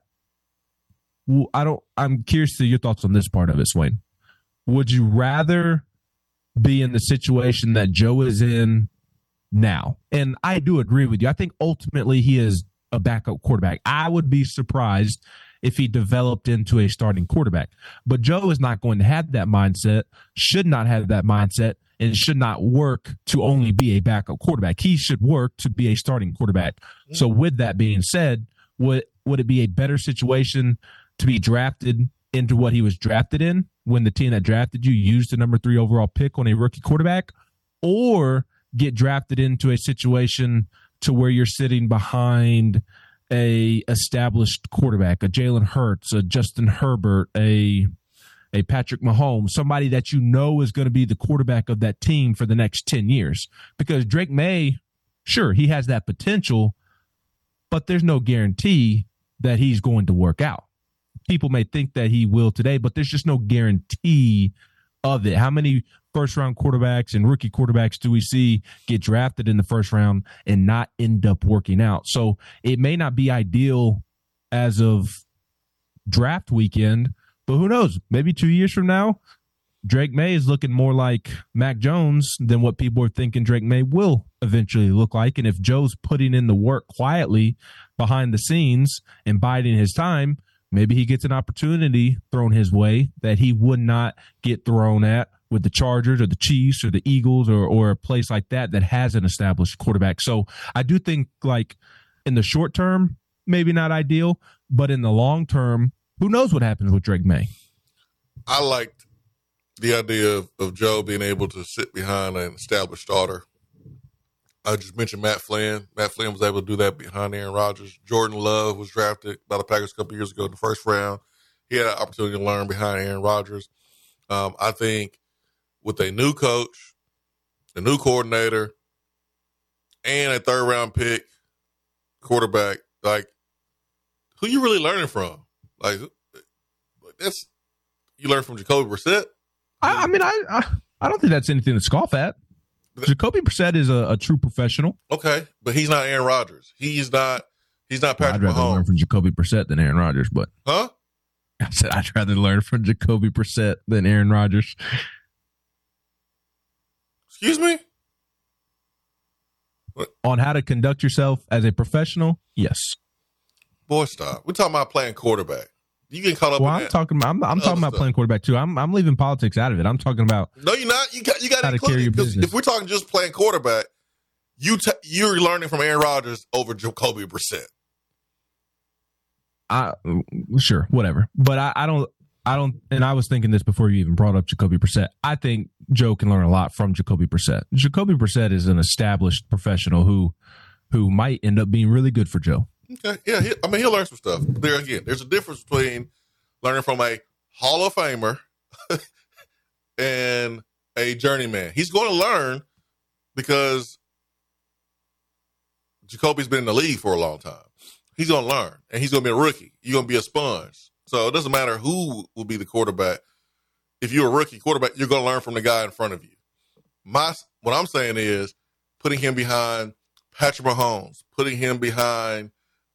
I'm curious to your thoughts on this part of it, Swain. Would you rather be in the situation that Joe is in now? And I do agree with you. I think ultimately he is a backup quarterback. I would be surprised if he developed into a starting quarterback. But Joe is not going to have that mindset, should not have that mindset, and should not work to only be a backup quarterback. He should work to be a starting quarterback. So with that being said, would it be a better situation to be drafted into what he was drafted in when the team that drafted you used the number 3 overall pick on a rookie quarterback, or get drafted into a situation to where you're sitting behind a established quarterback, a Jalen Hurts, a Justin Herbert, a Patrick Mahomes, somebody that you know is going to be the quarterback of that team for the next 10 years? Because Drake May, sure, he has that potential, but there's no guarantee that he's going to work out. People may think that he will today, but there's just no guarantee of it. How many first-round quarterbacks and rookie quarterbacks do we see get drafted in the first round and not end up working out? So it may not be ideal as of draft weekend, but who knows? Maybe 2 years from now, Drake May is looking more like Mac Jones than what people are thinking Drake May will eventually look like. And if Joe's putting in the work quietly behind the scenes and biding his time, maybe he gets an opportunity thrown his way that he would not get thrown at with the Chargers or the Chiefs or the Eagles or a place like that has an established quarterback. So I do think, like, in the short term, maybe not ideal, but in the long term, who knows what happens with Drake May? I liked the idea of Joe being able to sit behind an established starter. I just mentioned Matt Flynn. Matt Flynn was able to do that behind Aaron Rodgers. Jordan Love was drafted by the Packers a couple years ago in the first round. He had an opportunity to learn behind Aaron Rodgers. I think with a new coach, a new coordinator, and a third-round pick quarterback, like, who you really learning from? Like, that's, you learn from Jacoby Brissett? I mean, I don't think that's anything to scoff at. Jacoby Brissett is a true professional. Okay, but he's not Aaron Rodgers. He's not Patrick I'd rather Mahomes. learn from Jacoby Brissett than Aaron Rodgers, but huh? I said I'd rather learn from Jacoby Brissett than Aaron Rodgers. Excuse me? What? On how to conduct yourself as a professional? Yes. Boy, stop. We're talking about playing quarterback. You get caught up. Well, in I'm that. talking about playing quarterback too. I'm leaving politics out of it. I'm talking about No, you're not. You got how to carry your business. If we're talking just playing quarterback, you're learning from Aaron Rodgers over Jacoby Brissett. Sure, whatever. But I don't. And I was thinking this before you even brought up Jacoby Brissett. I think Joe can learn a lot from Jacoby Brissett. Jacoby Brissett is an established professional who might end up being really good for Joe. Okay, yeah, he'll learn some stuff. There again, there's a difference between learning from a Hall of Famer and a journeyman. He's going to learn because Jacoby's been in the league for a long time. He's going to learn, and he's going to be a rookie. You're going to be a sponge. So it doesn't matter who will be the quarterback. If you're a rookie quarterback, you're going to learn from the guy in front of you. What I'm saying is putting him behind Patrick Mahomes, putting him behind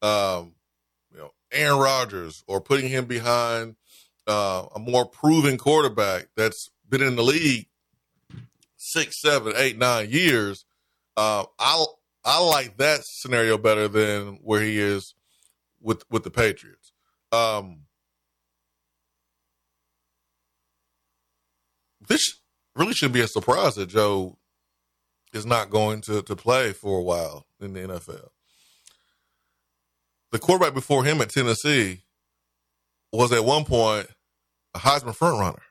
Aaron Rodgers, or putting him behind a more proven quarterback that's been in the league 6, 7, 8, 9 years. I like that scenario better than where he is with the Patriots. This really should be a surprise that Joe is not going to play for a while in the NFL. The quarterback before him at Tennessee was at one point a Heisman frontrunner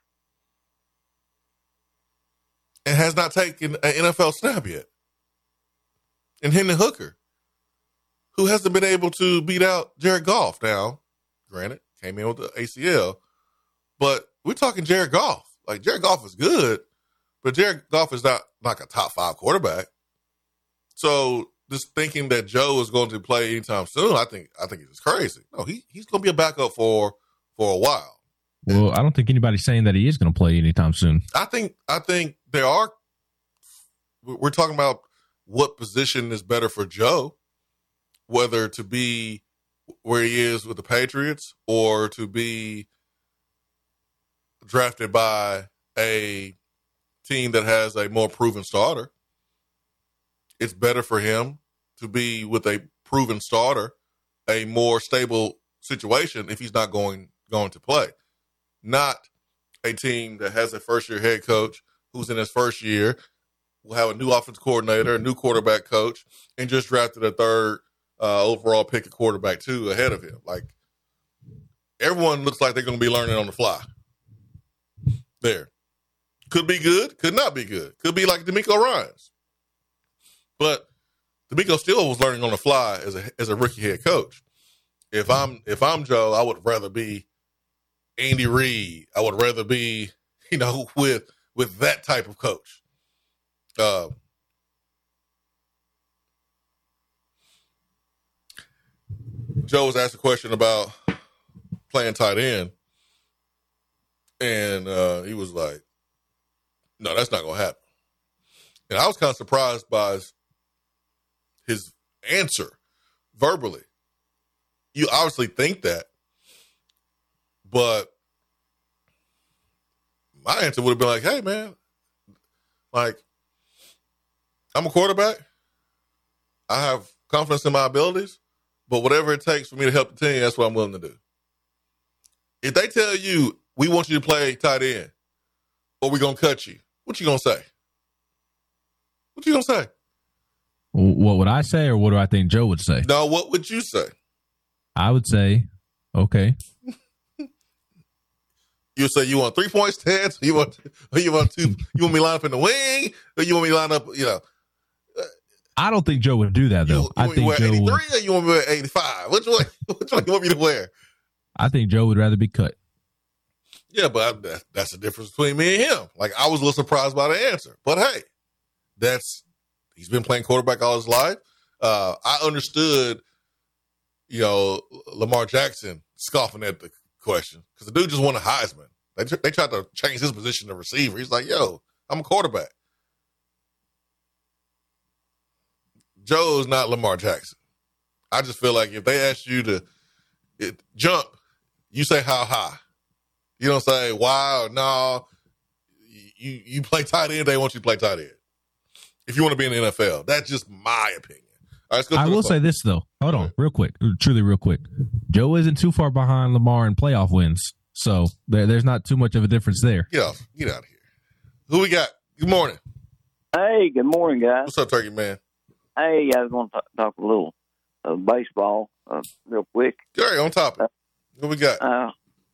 and has not taken an NFL snap yet. And Hendon Hooker, who hasn't been able to beat out Jared Goff. Now, granted, came in with the ACL, but we're talking Jared Goff. Like, Jared Goff is good, but Jared Goff is not like a top 5 quarterback. So just thinking that Joe is going to play anytime soon, I think it's crazy. No, he's going to be a backup for a while. Well, I don't think anybody's saying that he is going to play anytime soon. I think there are. We're talking about what position is better for Joe, whether to be where he is with the Patriots or to be drafted by a team that has a more proven starter. It's better for him to be with a proven starter, a more stable situation if he's not going to play. Not a team that has a first-year head coach who's in his first year, will have a new offensive coordinator, a new quarterback coach, and just drafted a third overall pick at quarterback too ahead of him. Like, everyone looks like they're going to be learning on the fly. There. Could be good, could not be good. Could be like DeMeco Ryans. But DeMeco still was learning on the fly as a rookie head coach. If I'm Joe, I would rather be Andy Reid. I would rather be, with that type of coach. Joe was asked a question about playing tight end, and he was like, "No, that's not going to happen." And I was kind of surprised by his answer verbally. You obviously think that, but my answer would have been like, "Hey, man, like, I'm a quarterback. I have confidence in my abilities, but whatever it takes for me to help the team, that's what I'm willing to do." If they tell you, "We want you to play tight end, or we're going to cut you," what you going to say? What you going to say? What would I say, or what do I think Joe would say? No, what would you say? I would say, okay. You would say you want 3 points, Ted? You want two? You want me to line up in the wing, or you want me to line up? I don't think Joe would do that though. I think you wear 83 or you want me to wear 85? Which one you want me to wear? I think Joe would rather be cut. Yeah, but that's the difference between me and him. Like, I was a little surprised by the answer, but hey, he's been playing quarterback all his life. I understood, Lamar Jackson scoffing at the question because the dude just won a Heisman. They tried to change his position to receiver. He's like, "Yo, I'm a quarterback." Joe's not Lamar Jackson. I just feel like if they ask you to jump, you say how high. You don't say why or no. You play tight end, they want you to play tight end. If you want to be in the NFL, that's just my opinion. All right, let's go. I will say this though. Hold on, real quick, truly real quick. Joe isn't too far behind Lamar in playoff wins, so there's not too much of a difference there. Get out of here. Who we got? Good morning. Hey, good morning, guys. What's up, Turkey Man? Hey, I was going to talk a little baseball real quick. Gary, on topic. What we got?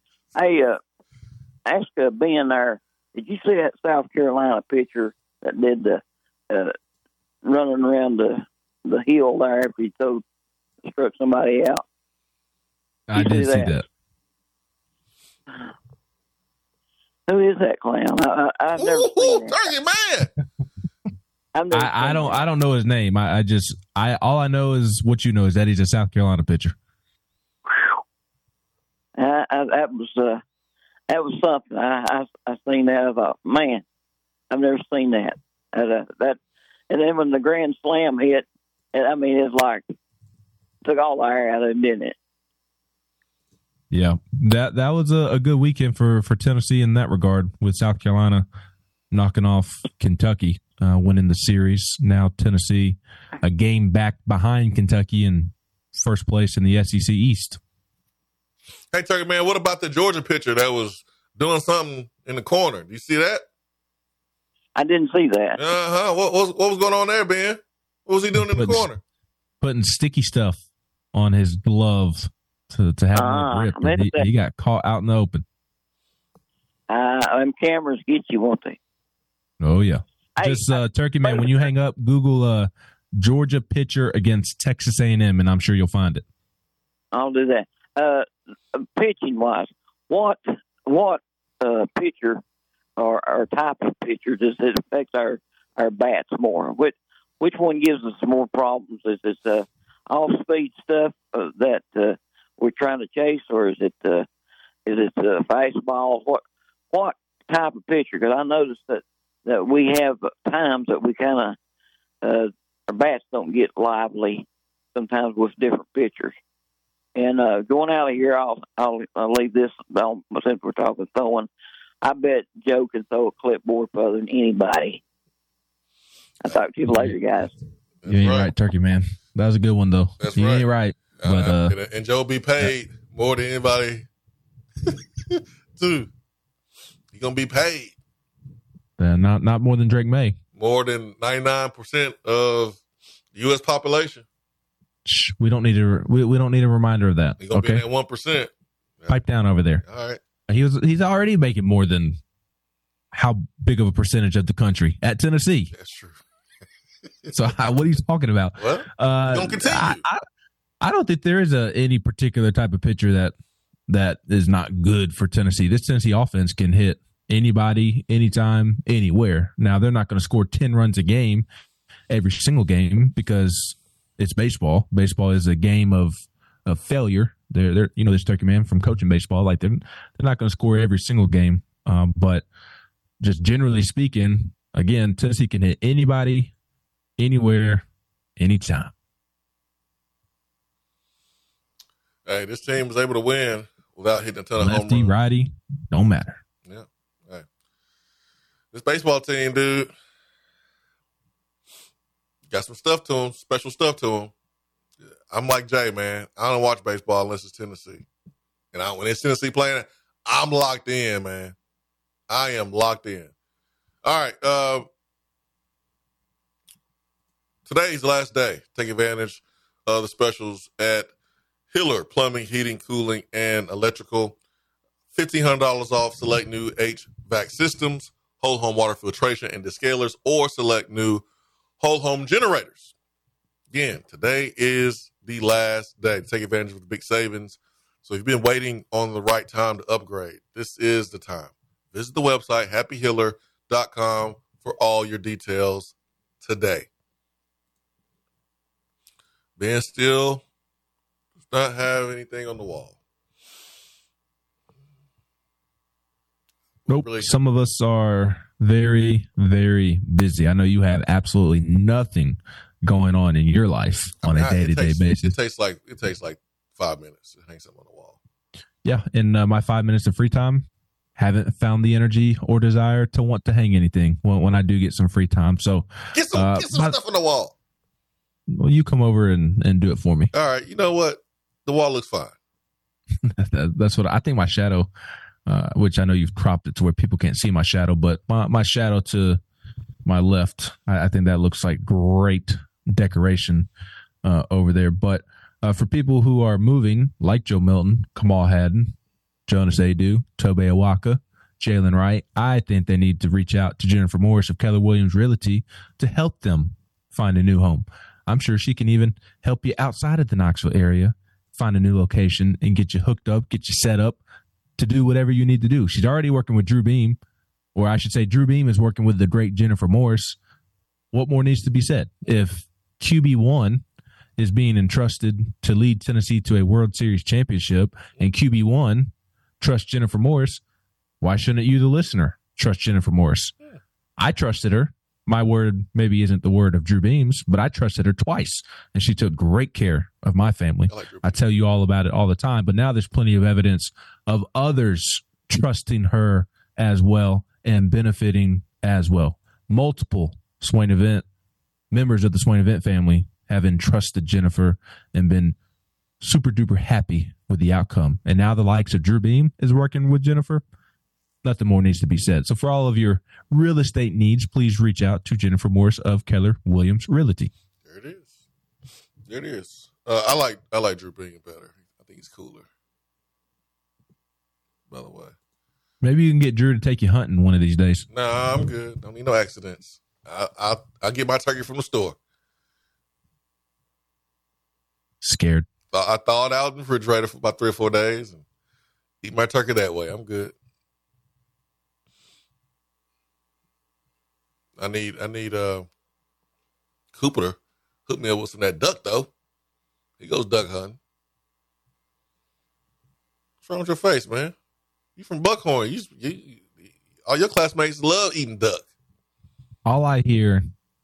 Ask Ben there, did you see that South Carolina pitcher that did the running around the hill there after he struck somebody out? I did see that. Who is that clown? I've never seen Turkey Man. I don't know his name. All I know is what you know is that he's a South Carolina pitcher. That was something. I seen that. I thought, man, I've never seen that. And then when the grand slam hit, it's like took all the air out of him, didn't it? Yeah, that was a good weekend for Tennessee in that regard, with South Carolina knocking off Kentucky, winning the series. Now Tennessee a game back behind Kentucky in first place in the SEC East. Hey, Turkey Man, what about the Georgia pitcher that was doing something in the corner? Do you see that? I didn't see that. What was going on there, Ben? What was he doing in the corner? Putting sticky stuff on his glove to have a grip. He got caught out in the open. Them cameras get you, won't they? Oh, yeah. Just Turkey Man, when you hang up, Google Georgia pitcher against Texas A&M, and I'm sure you'll find it. I'll do that. Pitching wise, what pitcher or type of pitcher does it affect our bats more? which one gives us more problems? Is it off-speed stuff that we're trying to chase, or is it fastball? What type of pitcher? Because I noticed that we have times that we kind of our bats don't get lively sometimes with different pitchers. And going out of here, I'll leave this since we're talking throwing. I bet Joe can throw a clipboard further than anybody. I'll talk to you later, guys. You ain't right, Turkey Man. That was a good one, though. That's you right. ain't right. But, and Joe be paid more than anybody, too. He's going to be paid. Not more than Drake May. More than 99% of the U.S. population. We don't need a reminder of that. He's going to be in that 1%. Pipe down over there. All right. He's already making more than how big of a percentage of the country at Tennessee. That's true. So what are you talking about? What? Don't continue. I don't think there is any particular type of pitcher that is not good for Tennessee. This Tennessee offense can hit anybody, anytime, anywhere. Now, they're not going to score 10 runs a game every single game because it's baseball. Baseball is a game of failure. They're this Turkey Man from coaching baseball, like they're not going to score every single game. But just generally speaking, again, Tennessee can hit anybody, anywhere, anytime. Hey, this team was able to win without hitting a ton of home runs. Lefty, righty, don't matter. Yeah. Hey. This baseball team, dude, got some stuff to them, special stuff to them. I'm like Jay, man. I don't watch baseball unless it's Tennessee. And when it's Tennessee playing, I'm locked in, man. I am locked in. All right. Today's the last day. Take advantage of the specials at Hiller Plumbing, Heating, Cooling, and Electrical. $1,500 off select new HVAC systems, whole home water filtration and descalers, or select new whole home generators. Again, today is the last day to take advantage of the big savings. So if you've been waiting on the right time to upgrade, this is the time. Visit the website, happyhiller.com, for all your details today. Ben still does not have anything on the wall. Nope. Some of us are very, very busy. I know you have absolutely nothing going on in your life on a day-to-day basis. It takes like 5 minutes to hang something on the wall. Yeah, in my 5 minutes of free time, haven't found the energy or desire to want to hang anything when I do get some free time. So get some stuff on the wall. Well, you come over and do it for me. All right. You know what? The wall looks fine. That's what I think. My shadow, which I know you've cropped it to where people can't see my shadow, but my shadow to my left, I think that looks like great decoration over there. But for people who are moving, like Joe Milton, Kamal Haddon, Jonas Adu, Tobey Awaka, Jalen Wright, I think they need to reach out to Jennifer Morris of Keller Williams Realty to help them find a new home. I'm sure she can even help you outside of the Knoxville area, find a new location and get you hooked up, get you set up to do whatever you need to do. She's already working with Drew Beam, or I should say Drew Beam is working with the great Jennifer Morris. What more needs to be said? If QB1 is being entrusted to lead Tennessee to a World Series championship and QB1 trusts Jennifer Morris, why shouldn't you, the listener, trust Jennifer Morris? I trusted her. My word maybe isn't the word of Drew Beams, but I trusted her twice, and she took great care of my family. I tell you all about it all the time, but now there's plenty of evidence of others trusting her as well and benefiting as well. Multiple Swain Event members of the Swain Event family have entrusted Jennifer and been super duper happy with the outcome. And now the likes of Drew Beam is working with Jennifer. Nothing more needs to be said. So for all of your real estate needs, please reach out to Jennifer Morris of Keller Williams Realty. There it is. There it is. I like Drew Beam better. I think he's cooler. By the way. Maybe you can get Drew to take you hunting one of these days. Nah, I'm good. Don't need no accidents. I'll get my turkey from the store. Scared. I thaw it out in the refrigerator for about 3 or 4 days and eat my turkey that way. I'm good. I need Cooper hooked me up with some of that duck, though. He goes duck hunting. What's wrong with your face, man? You from Buckhorn. All your classmates love eating duck. All I hear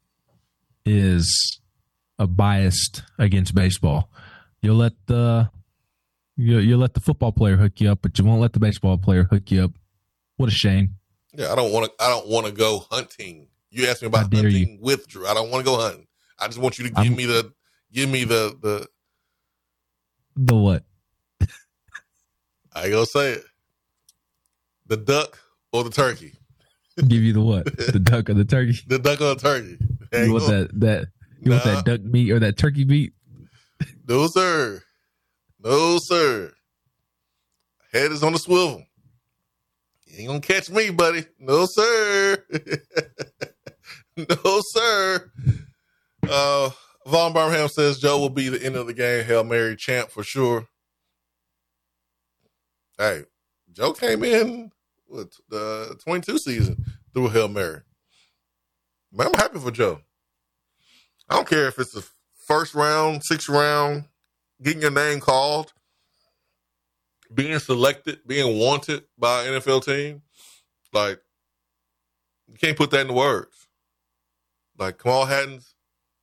is a bias against baseball. You'll let the football player hook you up, but you won't let the baseball player hook you up. What a shame. Yeah, I don't want to go hunting. You asked me about hunting with Drew. I don't want to go hunting. I just want you to give me the what? I ain't gonna say it. The duck or the turkey? Give you the what? The duck or the turkey? The duck or the turkey? You want that? You want that duck meat or that turkey meat? No, sir. No, sir. Head is on the swivel. You ain't gonna catch me, buddy. No, sir. No, sir. Vaughn Birmingham says Joe will be the end of the game Hail Mary champ for sure. Hey, Joe came in with the 22 season through a Hail Mary. Man, I'm happy for Joe. I don't care if it's the first round, sixth round, getting your name called, being selected, being wanted by an NFL team. Like, you can't put that into words. Like, Kamal Hatton's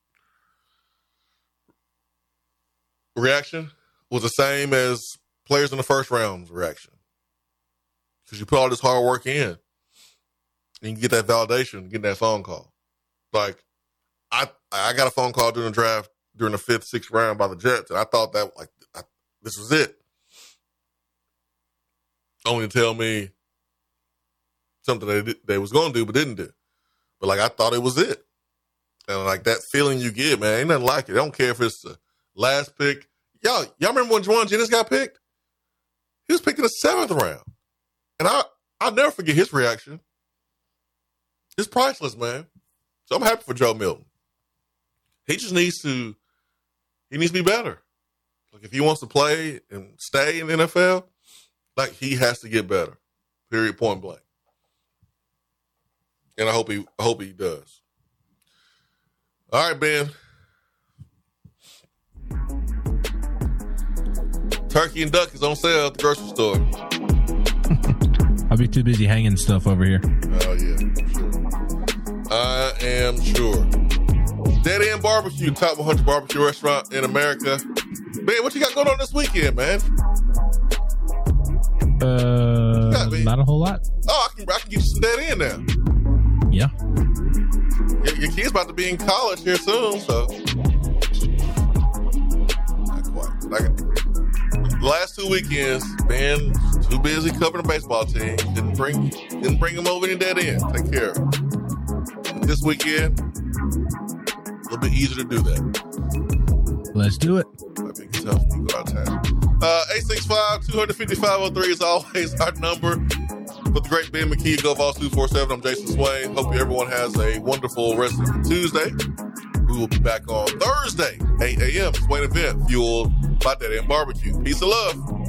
reaction was the same as players in the first round's reaction. Because you put all this hard work in and you get that validation, get that phone call. Like, I got a phone call during the draft during the 5th, 6th round by the Jets, and I thought that, this was it. Only to tell me something they was going to do but didn't do. But, I thought it was it. And, that feeling you get, man, ain't nothing like it. I don't care if it's the last pick. Y'all remember when Juwan Jennings got picked? He was picked in the 7th round. And I'll never forget his reaction. It's priceless, man. So I'm happy for Joe Milton. He just needs to be better. If he wants to play and stay in the NFL, he has to get better. Period, point blank. And I hope he does. All right, Ben. Turkey and duck is on sale at the grocery store. I'll be too busy hanging stuff over here. Oh, yeah, I'm sure. I am sure. Dead End Barbecue, top 100 barbecue restaurant in America. Man, what you got going on this weekend, man? Not a whole lot. Oh, I can get you some Dead End now. Yeah. Your kid's about to be in college here soon, so. Not quite. The last 2 weekends, Ben too busy covering the baseball team. Didn't bring him over in Dead End. Take care of him. This weekend, a little bit easier to do that. Let's do it. Might be tough for me to go out of town. 865-250-503 is always our number. For the great Ben McKee, Go Vols 247, I'm Jason Swain. Hope everyone has a wonderful rest of the Tuesday. We will be back on Thursday, 8 a.m. Swain Event, fueled by Dead End Barbecue. Peace and love.